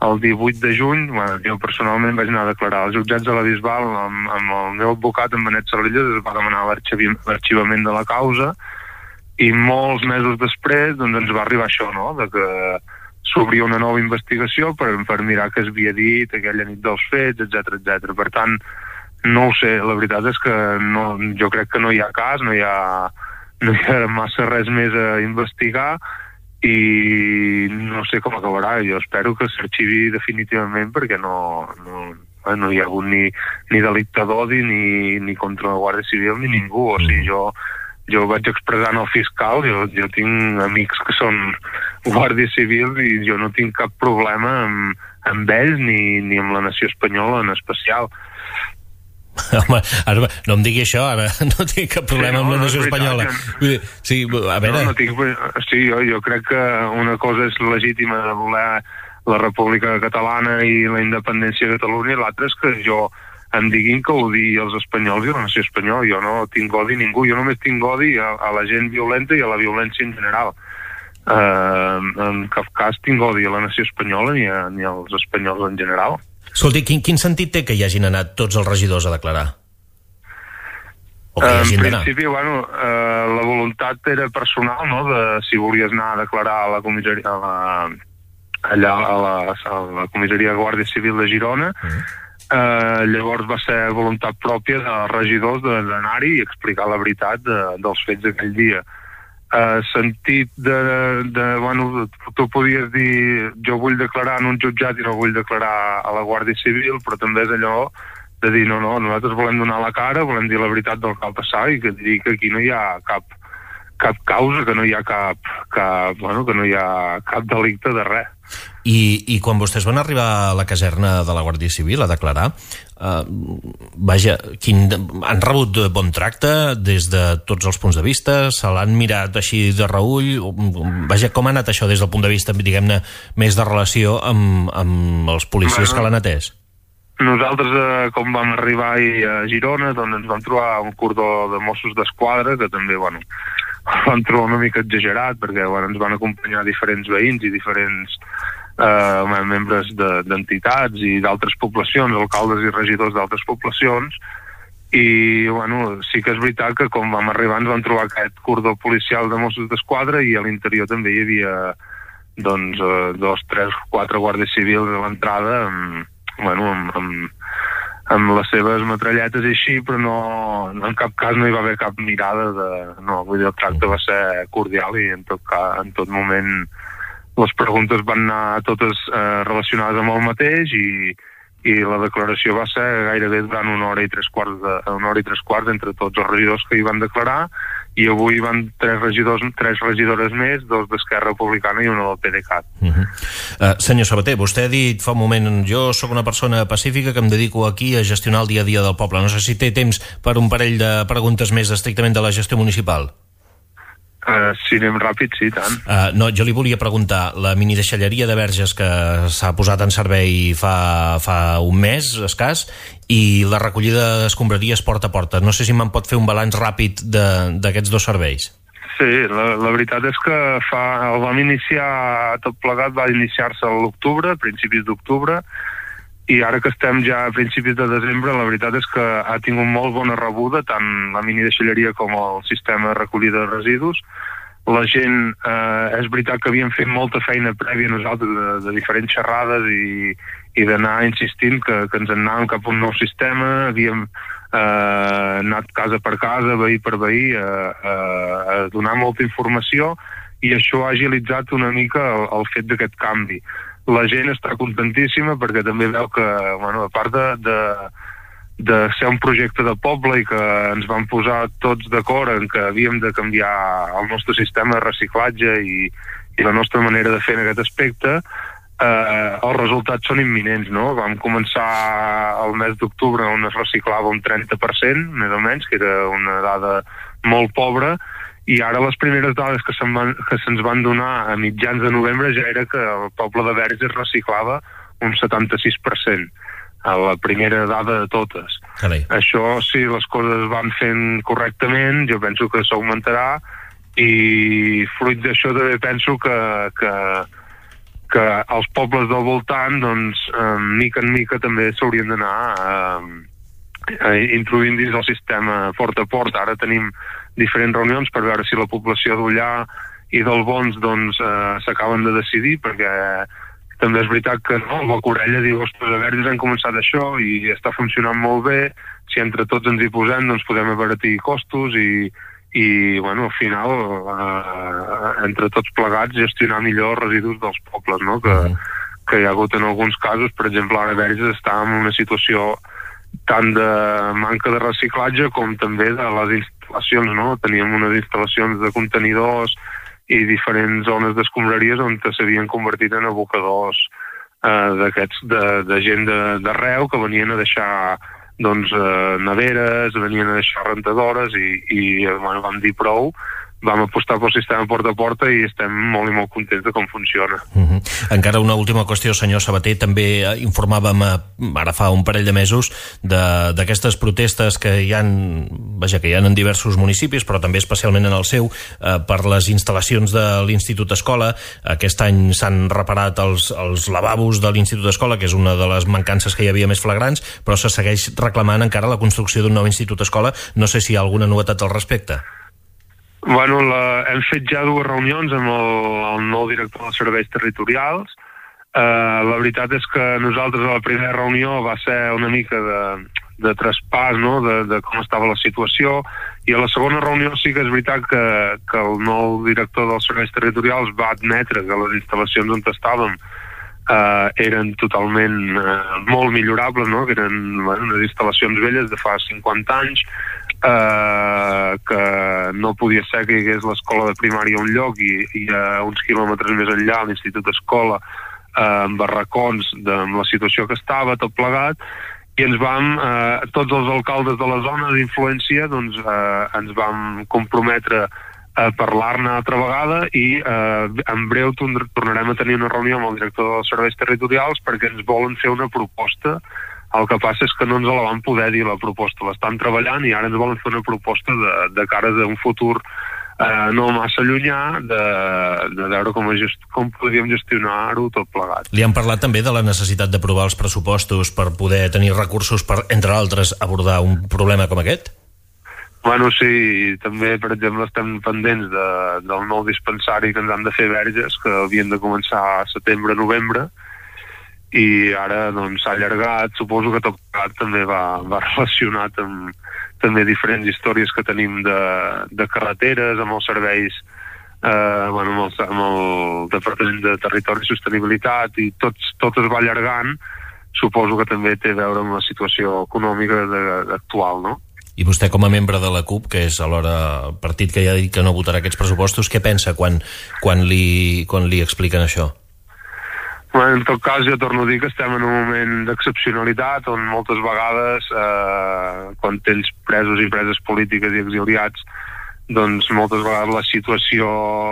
[SPEAKER 2] el 18 de juny, jo personalment vaig anar a declarar als jutjats de la Bisbal amb el meu advocat, en Benet Sarrillas, es va demanar l'arxivament de la causa, i molts mesos després doncs, ens va arribar això, no?, de que s'obria una nova investigació per mirar què s'havia dit aquella nit dels fets, etc. Per tant, no ho sé, la veritat és que jo crec que no hi ha cas, no hi ha massa res més a investigar, i no sé com acabarà. Jo espero que s'arxivi definitivament, perquè no hi ha hagut ni delicte d'odi ni contra la Guàrdia Civil ni ningú. O sigui, jo vaig expressant al fiscal, jo tinc amics que són Guàrdia Civil i jo no tinc cap problema amb ells ni amb la nació espanyola en especial.
[SPEAKER 1] Home, ara, no em digui això, ara no tinc cap problema amb la nació espanyola. Sí, a veure...
[SPEAKER 2] Sí, jo crec que una cosa és legítima de voler la República Catalana i la independència de Catalunya, i l'altra és que em diguin que odiï els espanyols i la nació espanyola. Jo no tinc odi a ningú, jo només tinc odi a la gent violenta i a la violència en general. En cap cas tinc odi a la nació espanyola ni als espanyols en general.
[SPEAKER 1] Escolti, quin sentit té que hi hagin anat tots els regidors a declarar?
[SPEAKER 2] En principi, la voluntat era personal, no?, de si volies anar a declarar a la comissaria, allà a la comissaria de Guàrdia Civil de Girona. Llavors va ser voluntat pròpia dels regidors d'anar-hi i explicar la veritat dels fets d'aquell dia. Sentit tu podies dir jo vull declarar en un jutjat i no vull declarar a la Guàrdia Civil, però també és allò de dir no, nosaltres volem donar la cara, volem dir la veritat del que va passar i que dir que aquí no hi ha cap causa, que no hi ha que no hi ha cap delicte de res.
[SPEAKER 1] I quan vostès van arribar a la caserna de la Guàrdia Civil a declarar, han rebut bon tracte des de tots els punts de vista? Se l'han mirat així de reüll? Com ha anat això des del punt de vista, diguem-ne, més de relació amb els policies que l'han atès?
[SPEAKER 2] Nosaltres, com vam arribar a Girona, doncs ens vam trobar un cordó de Mossos d'Esquadra, que també, vam trobar una mica exagerat, perquè ens van acompanyar diferents veïns i diferents membres d'entitats i d'altres poblacions, alcaldes i regidors d'altres poblacions, i sí que és veritat que com vam arribar ens vam trobar aquest cordó policial de Mossos d'Esquadra i a l'interior també hi havia 2, 3, 4 guàrdies civils a l'entrada amb les seves metralletes i així, però en cap cas no hi va haver cap mirada vull dir, el tracte va ser cordial i en tot moment les preguntes van anar totes relacionades amb el mateix i la declaració va ser gairebé durant 1 hora i 3 quarts entre tots els regidors que hi van declarar, i avui van 3 regidores més, 2 d'Esquerra Republicana i una del PDeCAT.
[SPEAKER 1] Senyor Sabater, vostè ha dit fa un moment jo sóc una persona pacífica que em dedico aquí a gestionar el dia a dia del poble. No sé si té temps per un parell de preguntes més estrictament de la gestió municipal.
[SPEAKER 2] Si anem ràpid, sí, tant.
[SPEAKER 1] No, jo li volia preguntar, la minideixalleria de Verges que s'ha posat en servei fa un mes escàs, i la recollida d'escombraries porta a porta. No sé si me'n pot fer un balanç ràpid d'aquests 2 serveis.
[SPEAKER 2] Sí, la veritat és que el vam iniciar, tot plegat va iniciar-se a l'octubre, a principis d'octubre, i ara que estem ja a principis de desembre, la veritat és que ha tingut molt bona rebuda, tant la minideixalleria com el sistema de recollida de residus. La gent, és veritat que havíem fet molta feina prèvia nosaltres de diferents xerrades i d'anar insistint que ens anàvem cap a un nou sistema, havíem anat casa per casa, veí per veí, a donar molta informació, i això ha agilitzat una mica el fet d'aquest canvi. La gent està contentíssima perquè també veu que, a part de ser un projecte de poble i que ens vam posar tots d'acord en que havíem de canviar el nostre sistema de reciclatge i la nostra manera de fer en aquest aspecte, els resultats són imminents, no? Vam començar el mes d'octubre on es reciclava un 30%, més o menys, que era una dada molt pobra, i ara les primeres dades que se'ns van donar a mitjans de novembre ja era que el poble de Verges reciclava un 76%, a la primera dada de totes.
[SPEAKER 1] Carai.
[SPEAKER 2] Això, si les coses van fent correctament, jo penso que s'augmentarà, i fruit d'això també penso que que els pobles del voltant, doncs, mica en mica també s'haurien d'anar introduint dins del sistema porta a porta. Ara tenim diferents reunions per veure si la població d'Ullà i del Bons doncs s'acaben de decidir, perquè també és veritat que no, el Bocorella diu, ostres, a Verges han començat això i està funcionant molt bé, si entre tots ens hi posem doncs podem abaratir costos i bueno, al final entre tots plegats gestionar millor els residus dels pobles, no? Que hi ha hagut en alguns casos, per exemple ara Verges està en una situació tant de manca de reciclatge com també de les instal·lacions, no? Teníem unes instal·lacions de contenidors i diferents zones d'escombraries on s'havien convertit en abocadors d'aquests de gent d'arreu que venien a deixar doncs neveres, venien a deixar rentadores i bueno, vam dir prou, vam apostar pel sistema porta a porta i estem molt i molt contents de com funciona.
[SPEAKER 1] Encara una última qüestió, senyor Sabater. També informàvem ara fa un parell de mesos d'aquestes protestes que hi ha en diversos municipis, però també especialment en el seu, per les instal·lacions de l'Institut Escola. Aquest any s'han reparat els lavabos de l'Institut Escola, que és una de les mancances que hi havia més flagrants, però se segueix reclamant encara la construcció d'un nou Institut Escola. No sé si hi ha alguna novetat al respecte.
[SPEAKER 2] Bueno, hem fet ja 2 reunions amb el nou director dels serveis territorials. La veritat és que nosaltres a la primera reunió va ser una mica de traspàs, no?, de com estava la situació, i a la segona reunió sí que és veritat que el nou director dels serveis territorials va admetre que les instal·lacions on estàvem eren totalment molt millorables, no?, que eren unes instal·lacions velles de fa 50 anys, que no podia ser que hi hagués l'escola de primària a un lloc i a uns quilòmetres més enllà l'Institut Escola amb barracons amb la situació que estava, tot plegat, i ens vam, tots els alcaldes de la zona d'influència, doncs ens vam comprometre a parlar-ne altra vegada i en breu tornarem a tenir una reunió amb el director dels serveis territorials perquè ens volen fer una proposta. El que passa és que no ens la van poder dir, la proposta. L'estan treballant i ara ens volen fer una proposta de cara d'un futur no massa llunyà, de veure com podríem gestionar-ho tot plegat.
[SPEAKER 1] Li han parlat també de la necessitat d'aprovar els pressupostos per poder tenir recursos per, entre altres, abordar un problema com aquest?
[SPEAKER 2] Bueno, sí, també, per exemple, estem pendents del nou dispensari que ens han de fer Verges, que havien de començar a setembre-novembre, i ara doncs s'ha allargat. Suposo que tot també va relacionat amb també diferents històries que tenim de carreteres, amb els serveis, amb el Departament de Territori i Sostenibilitat, i tot es va allargant. Suposo que també té a veure amb la situació econòmica actual, no?
[SPEAKER 1] I vostè, com a membre de la CUP, que és alhora el partit que ja ha dit que no votarà aquests pressupostos, què pensa quan li expliquen això?
[SPEAKER 2] Bueno, en tot cas, jo torno a dir que estem en un moment d'excepcionalitat on moltes vegades, quan tens presos i preses polítiques i exiliats, doncs moltes vegades la situació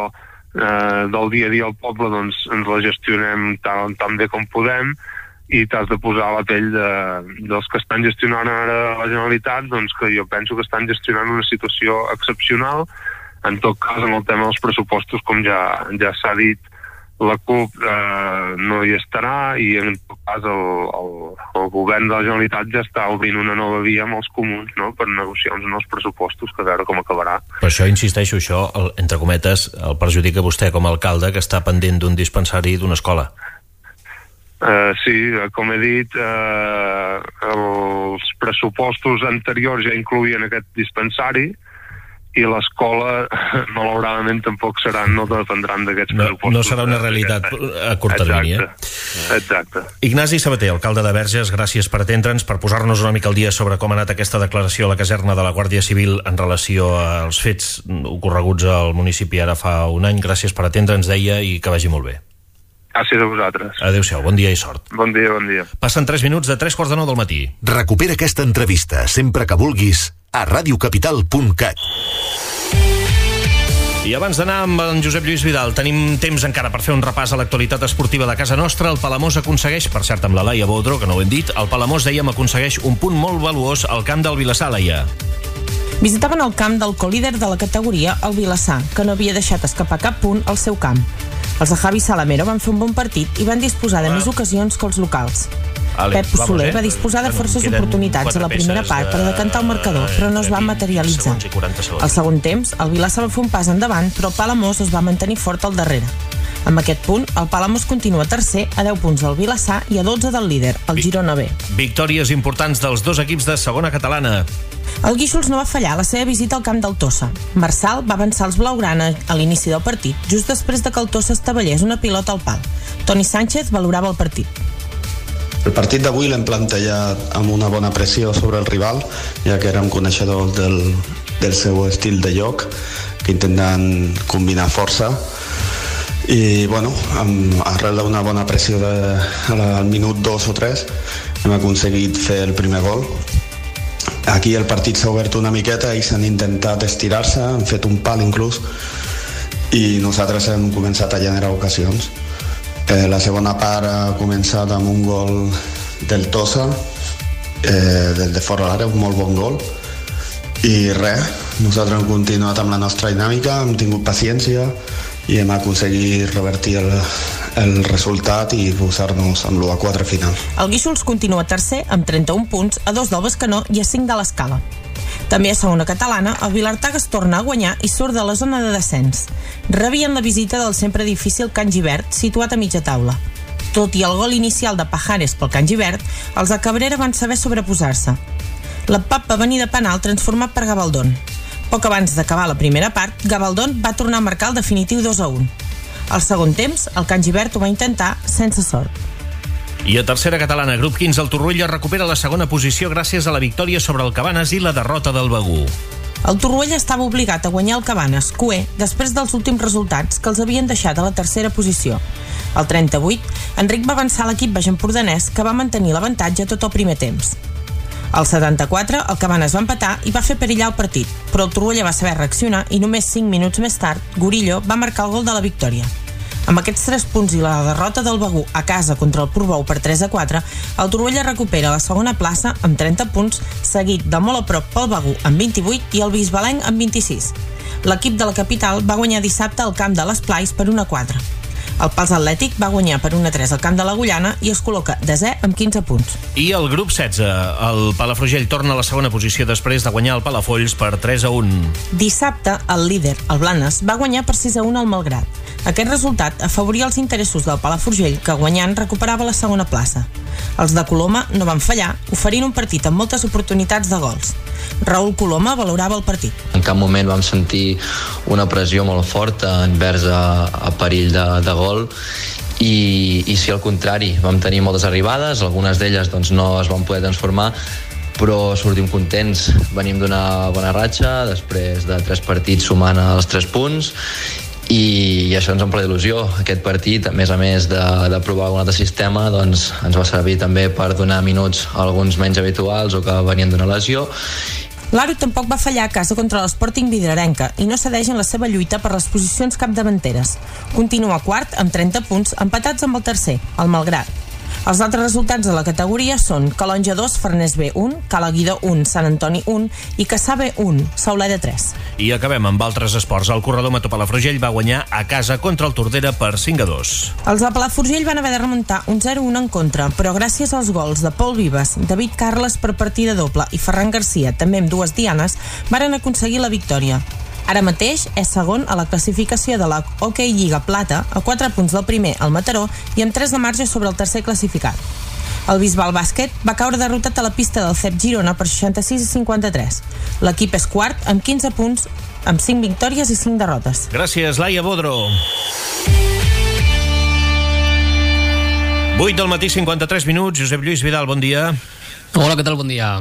[SPEAKER 2] del dia a dia al poble doncs ens la gestionem tan bé com podem i t'has de posar a la pell dels que estan gestionant ara la Generalitat, doncs que jo penso que estan gestionant una situació excepcional. En tot cas, en el tema dels pressupostos, com ja s'ha dit, la CUP no hi estarà i en tot cas el govern de la Generalitat ja està obrint una nova via amb els comuns, no?, per negociar uns nous pressupostos, que a veure com acabarà.
[SPEAKER 1] Per això insisteixo, això, entre cometes, el perjudica vostè com a alcalde que està pendent d'un dispensari d'una escola.
[SPEAKER 2] Sí, com he dit, els pressupostos anteriors ja incloïen aquest dispensari i l'escola, malauradament, tampoc no dependran d'aquests pressupostos.
[SPEAKER 1] No serà una realitat a curt termini.
[SPEAKER 2] Exacte.
[SPEAKER 1] Ignasi Sabater, alcalde de Verges, gràcies per atendre'ns, per posar-nos una mica al dia sobre com ha anat aquesta declaració a la caserna de la Guàrdia Civil en relació als fets ocorreguts al municipi ara fa un any. Gràcies per atendre'ns, deia, i que vagi molt bé.
[SPEAKER 2] Gràcies a vosaltres.
[SPEAKER 1] Adéu-siau, bon dia i sort.
[SPEAKER 2] Bon dia, bon dia.
[SPEAKER 1] Passen 3 minuts de 3:45 del matí.
[SPEAKER 3] Recupera aquesta entrevista sempre que vulguis a radiocapital.cat.
[SPEAKER 1] I abans d'anar amb en Josep Lluís Vidal, tenim temps encara per fer un repàs a l'actualitat esportiva de casa nostra. El Palamós aconsegueix, per cert amb la Laia Bodro, que no ho hem dit, el Palamós, dèiem, aconsegueix un punt molt valuós al camp del Vilassar, Laia.
[SPEAKER 4] Visitaven el camp del colíder de la categoria, el Vilassar, que no havia deixat escapar cap punt al seu camp. Els de Javi Salamero van fer un bon partit i van disposar de més ocasions que els locals. Pep Soler va disposar de forces oportunitats a la primera part per decantar el marcador, però no es va materialitzar. Al segon temps, el Vilassar va fer un pas endavant, però el Palamós es va mantenir fort al darrere. Amb aquest punt, el Palamós continua tercer a 10 punts del Vilassar i a 12 del líder, el Girona B.
[SPEAKER 1] Victòries importants dels dos equips de segona catalana.
[SPEAKER 4] El Guíxols no va fallar la seva visita al camp del Tossa. Marçal va avançar els blaugrana a l'inici del partit, just després de que el Tossa estavellés una pilota al pal. Toni Sánchez valorava el partit.
[SPEAKER 5] El partit d'avui l'hem plantejat amb una bona pressió sobre el rival, ja que érem coneixedors del seu estil de joc, que intenten combinar força. I, bueno, arrel d'una bona pressió al minut 2 o 3 hem aconseguit fer el primer gol. Aquí el partit s'ha obert una miqueta, ells han intentat estirar-se, han fet un pal inclús, i nosaltres hem començat a generar ocasions. La segona part ha començat amb un gol del Tossa, del de fora l'àrea, un molt bon gol. I res, nosaltres hem continuat amb la nostra dinàmica, hem tingut paciència i hem aconseguit revertir el resultat i posar-nos amb l'1-4 final.
[SPEAKER 4] El Guíxols continua tercer amb 31 punts, a 2 del Bescanó i a 5 de l'Escala. També a segona catalana, el Vilartaga es torna a guanyar i surt de la zona de descens. Rebien la visita del sempre difícil Can Givert, situat a mitja taula. Tot i el gol inicial de Pajares pel Can Givert, els de Cabrera van saber sobreposar-se. L'empat va venir de penal transformat per Gabaldón. Poc abans d'acabar la primera part, Gabaldón va tornar a marcar el definitiu 2-1. Al segon temps, el Can Givert ho va intentar sense sort.
[SPEAKER 1] I a tercera catalana, grup 15, el Torroella recupera la segona posició gràcies a la victòria sobre el Cabanes i la derrota del Begur.
[SPEAKER 4] El Torroella estava obligat a guanyar el Cabanes, cué, després dels últims resultats que els havien deixat a la tercera posició. Al 38, Enric va avançar l'equip baixempordanès, que va mantenir l'avantatge tot el primer temps. Al 74, el Cabanes va empatar i va fer perillar el partit, però el Torroella va saber reaccionar i només 5 minuts més tard, Gorillo va marcar el gol de la victòria. Amb aquests 3 punts i la derrota del Begur a casa contra el Portbou per 3-4, el Torroella recupera la segona plaça amb 30 punts, seguit de molt a prop pel Begur amb 28 i el Bisbalenc amb 26. L'equip de la capital va guanyar dissabte al camp de l'Esplais per 1-4. El Pals Atlètic va guanyar per 1-3 al camp de l'Agullana i es col·loca desè amb 15 punts.
[SPEAKER 1] I el grup 16, el Palafrugell torna a la segona posició després de guanyar el Palafolls per 3-1.
[SPEAKER 4] Dissabte, el líder, el Blanes, va guanyar per 6-1 al Malgrat. Aquest resultat afavoria els interessos del Palafrugell, que guanyant recuperava la segona plaça. Els de Coloma no van fallar, oferint un partit amb moltes oportunitats de gols. Raül Coloma valorava el partit.
[SPEAKER 6] En cap moment vam sentir una pressió molt forta envers a perill de gol i sí, al contrari, vam tenir moltes arribades, algunes d'elles doncs, no es van poder transformar, però sortim contents. Venim d'una bona ratxa, després de 3 partits sumant els 3 punts, i això ens omple d'il·lusió. Aquest partit, a més de provar algun altre sistema, doncs ens va servir també per donar minuts a alguns menys habituals o que venien d'una lesió.
[SPEAKER 4] L'Aro tampoc va fallar a casa contra l'Sporting Vidrarenca i no cedeix en la seva lluita per les posicions capdavanteres. Continua quart amb 30 punts, empatats amb el tercer, el Malgrat. Els altres resultats de la categoria són Calonja 2, Farners B 1, Cala Guida 1, Sant Antoni 1 i Caçà B 1, Sauleda 3.
[SPEAKER 1] I acabem amb altres esports. El corredor Mató Palafrugell va guanyar a casa contra el Tordera per 5-2.
[SPEAKER 4] Els de Palafrugell van haver de remuntar un 0-1 en contra, però gràcies als gols de Pol Vives, David Carles per partida doble i Ferran Garcia, també amb 2 dianes, varen aconseguir la victòria. Ara mateix és segon a la classificació de la Hockey Lliga Plata, a 4 punts del primer, el Mataró, i amb 3 de marge sobre el tercer classificat. El Bisbal Bàsquet va caure derrotat a la pista del CEP Girona per 66-53. L'equip és quart amb 15 punts, amb 5 victòries i 5 derrotes.
[SPEAKER 1] Gràcies, Laia Bodro. 8 del matí, 53 minuts. Josep Lluís Vidal, bon dia.
[SPEAKER 13] Hola, què tal? Bon dia.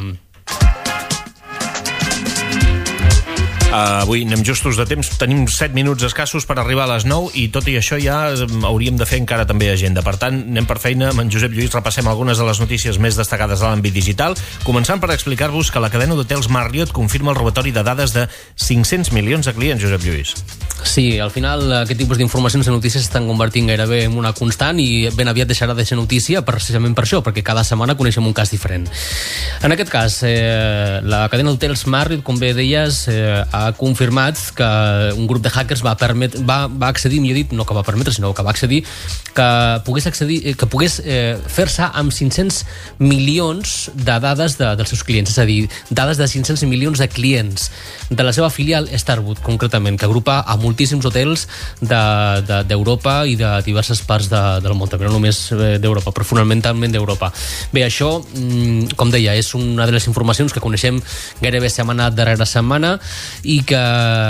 [SPEAKER 1] Avui anem justos de temps, tenim 7 minuts escassos per arribar a les 9 i tot i això ja hauríem de fer encara també agenda. Per tant, anem per feina amb en Josep Lluís, repassem algunes de les notícies més destacades de l'àmbit digital, començant per explicar-vos que la cadena d'hotels Marriott confirma el robatori de dades de 500 milions de clients, Josep Lluís.
[SPEAKER 13] Sí, al final aquest tipus d'informacions de notícies s'estan convertint gairebé en una constant i ben aviat deixarà de ser notícia precisament per això, perquè cada setmana coneixem un cas diferent. En aquest cas, la cadena d'hotels Marriott, com bé deies, ha confirmat que un grup de hackers va accedir, millor dit, no que va permetre, sinó que va accedir, que pogués fer-se amb 500 milions de dades dels seus clients, és a dir, dades de 500 milions de clients de la seva filial Starwood, concretament, que agrupa a moltíssims hotels d'Europa i de diverses parts del món, també no només d'Europa, però fonamentalment d'Europa. Bé, això, com deia, és una de les informacions que coneixem gairebé setmana darrere setmana i que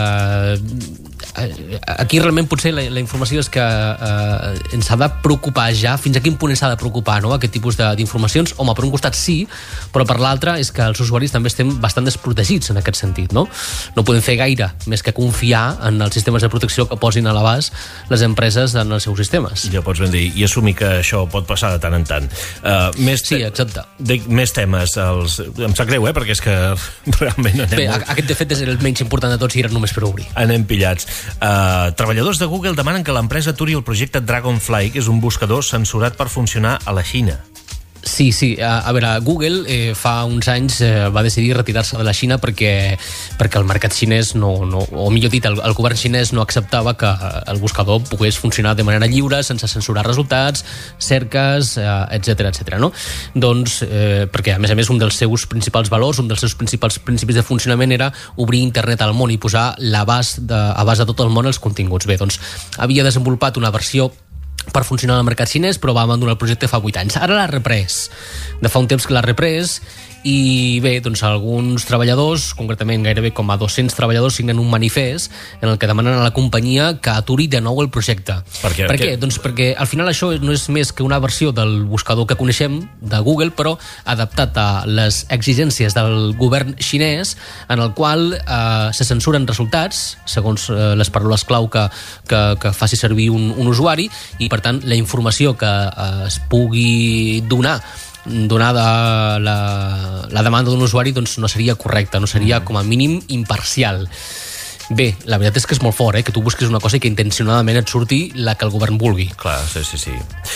[SPEAKER 13] aquí realment potser la informació és que ens ha de preocupar ja, fins a quin punt ens ha de preocupar, no?, aquest tipus d'informacions. Home, per un costat sí, però per l'altre és que els usuaris també estem bastant desprotegits en aquest sentit, no? No podem fer gaire més que confiar en els sistemes de protecció que posin a l'abast les empreses en els seus sistemes.
[SPEAKER 1] Ja pots ben dir, i assumir que això pot passar de tant en tant.
[SPEAKER 13] Sí, exacte.
[SPEAKER 1] Més temes. Em sap greu, perquè és que realment anem...
[SPEAKER 13] Bé, aquest de fet és el menys important de tots i era només per obrir.
[SPEAKER 1] Anem pillats. Treballadors de Google demanen que l'empresa aturi el projecte Dragonfly, que és un buscador censurat per funcionar a la Xina.
[SPEAKER 13] Sí, a veure, Google fa uns anys va decidir retirar-se de la Xina perquè el mercat xinès o millor dit, el govern xinès no acceptava que el buscador pogués funcionar de manera lliure, sense censurar resultats, cerques, etc., no? Doncs, perquè a més un dels seus principals valors, un dels seus principals principis de funcionament era obrir internet al món i posar l'abast de tot el món els continguts. Bé, doncs havia desenvolupat una versió per funcionar al mercat xinès, però va abandonar el projecte fa 8 anys. Ara l'ha reprès. De fa un temps que l'ha reprès i bé, doncs alguns treballadors, concretament gairebé com a 200 treballadors, signen un manifest en el que demanen a la companyia que aturi de nou el projecte. Per què? Doncs perquè al final això no és més que una versió del buscador que coneixem de Google, però adaptat a les exigències del govern xinès, en el qual se censuren resultats segons les paraules clau que faci servir un usuari, i per tant la informació que es pugui donada la demanda d'un usuari, doncs no seria correcta, no seria com a mínim imparcial. Bé, la veritat és que és molt fort, que tu busquis una cosa i que intencionadament et surti la que el govern vulgui.
[SPEAKER 1] Clar, sí.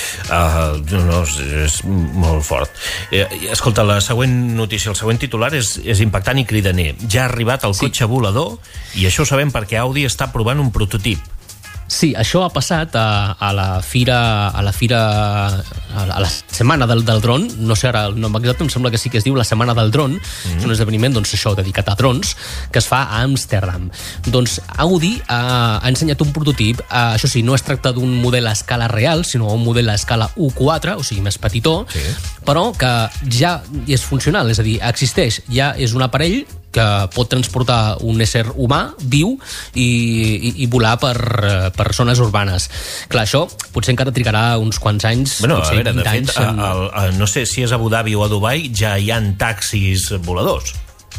[SPEAKER 1] És molt fort. Escolta, la següent notícia, el següent titular és impactant i cridaner. Ja ha arribat el cotxe volador i això ho sabem perquè Audi està provant un prototip.
[SPEAKER 13] Sí, això ha passat a la setmana del dron, no sé ara el nom exacte, em sembla que sí que es diu la setmana del dron, és un esdeveniment, doncs això, dedicat a drons, que es fa a Amsterdam. Doncs Audi ha ensenyat un prototip, això sí, no es tracta d'un model a escala real, sinó un model a escala U4, o sigui, més petitó, però que ja és funcional, és a dir, existeix, ja és un aparell que pot transportar un ésser humà viu i volar per zones urbanes. Clar, això potser encara trigarà uns quants anys, potser 20 anys.
[SPEAKER 1] No sé si és a Abu Dhabi o a Dubai, ja hi ha taxis voladors.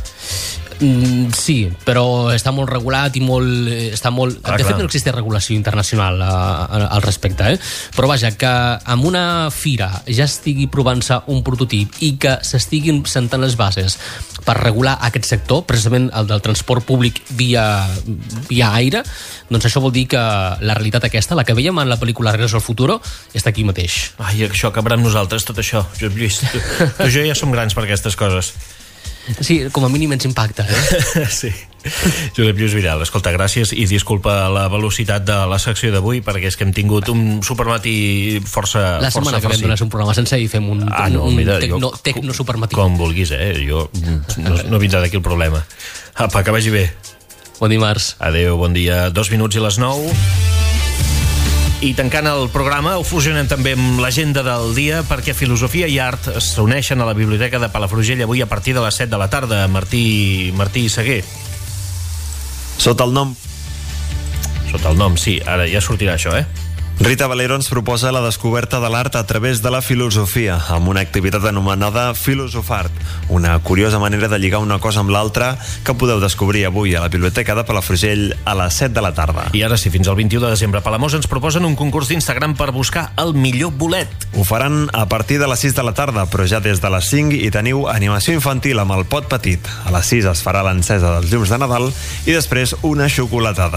[SPEAKER 13] Sí, però està molt regulat i de fet no existe regulació internacional al respecte, però vaja, que amb una fira ja estigui provant-se un prototip i que s'estiguin sentant les bases per regular aquest sector, precisament el del transport públic via aire, doncs això vol dir que la realitat aquesta, la que veiem en la pel·lícula Regreso al Futuro, està aquí mateix.
[SPEAKER 1] Ai, això acabarà amb nosaltres, tot això. Tu i jo ja som grans per aquestes coses.
[SPEAKER 13] Sí, com a mínim ens impacta,
[SPEAKER 1] Sí. Josep Lluís Vidal, escolta, gràcies i disculpa la velocitat de la secció d'avui perquè és que hem tingut un supermatí força...
[SPEAKER 13] La setmana que vam donar un programa sencer i fem un tecno supermatí.
[SPEAKER 1] Com vulguis, jo no vindrà d'aquí el problema. Apa, que vagi bé.
[SPEAKER 13] Bon dimarts.
[SPEAKER 1] Adéu, bon dia. 2 minuts i les 9. I tancant el programa, ho fusionem també amb l'agenda del dia perquè Filosofia i Art s'uneixen a la Biblioteca de Palafrugell avui a partir de les 7 de la tarda. Martí Seguer.
[SPEAKER 10] Sota el nom,
[SPEAKER 1] sí. Ara ja sortirà això,
[SPEAKER 10] Rita Valero ens proposa la descoberta de l'art a través de la filosofia, amb una activitat anomenada Filosofart, una curiosa manera de lligar una cosa amb l'altra que podeu descobrir avui a la Biblioteca de Palafrugell a les 7 de la tarda.
[SPEAKER 1] I ara sí, fins al 21 de desembre a Palamós ens proposen un concurs d'Instagram per buscar el millor bolet.
[SPEAKER 10] Ho faran a partir de les 6 de la tarda, però ja des de les 5 hi teniu animació infantil amb el pot petit. A les 6 es farà l'encesa dels llums de Nadal i després una xocolatada.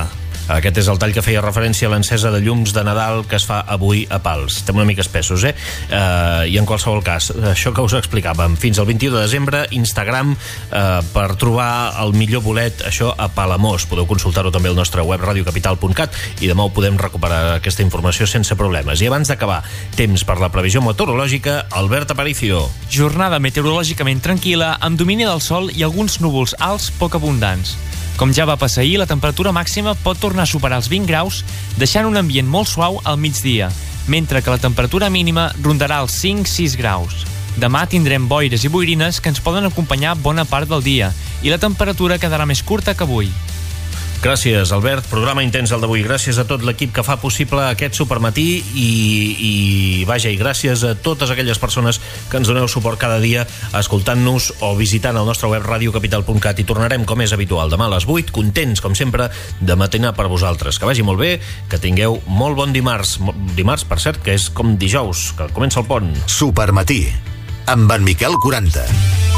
[SPEAKER 1] Aquest és el tall que feia referència a l'encesa de llums de Nadal que es fa avui a Pals. Estem una mica espessos, I en qualsevol cas, això que us explicàvem, fins al 21 de desembre, Instagram, per trobar el millor bolet, això a Palamós. Podeu consultar-ho també al nostre web radiocapital.cat i demà ho podem recuperar aquesta informació sense problemes. I abans d'acabar, temps per la previsió meteorològica, Albert Aparicio.
[SPEAKER 8] Jornada meteorològicament tranquil·la, amb domini del sol i alguns núvols alts poc abundants. Com ja va passar ahir, la temperatura màxima pot tornar a superar els 20 graus, deixant un ambient molt suau al migdia, mentre que la temperatura mínima rondarà els 5-6 graus. Demà tindrem boires i boirines que ens poden acompanyar bona part del dia i la temperatura quedarà més curta que avui.
[SPEAKER 1] Gràcies, Albert. Programa intens el d'avui. Gràcies a tot l'equip que fa possible aquest supermatí i gràcies a totes aquelles persones que ens doneu suport cada dia escoltant-nos o visitant el nostre web radiocapital.cat, i tornarem, com és habitual, demà a les 8, contents, com sempre, de matinar per vosaltres. Que vagi molt bé, que tingueu molt bon dimarts. Dimarts, per cert, que és com dijous, que comença el pont.
[SPEAKER 3] Supermatí, amb en Miquel 40.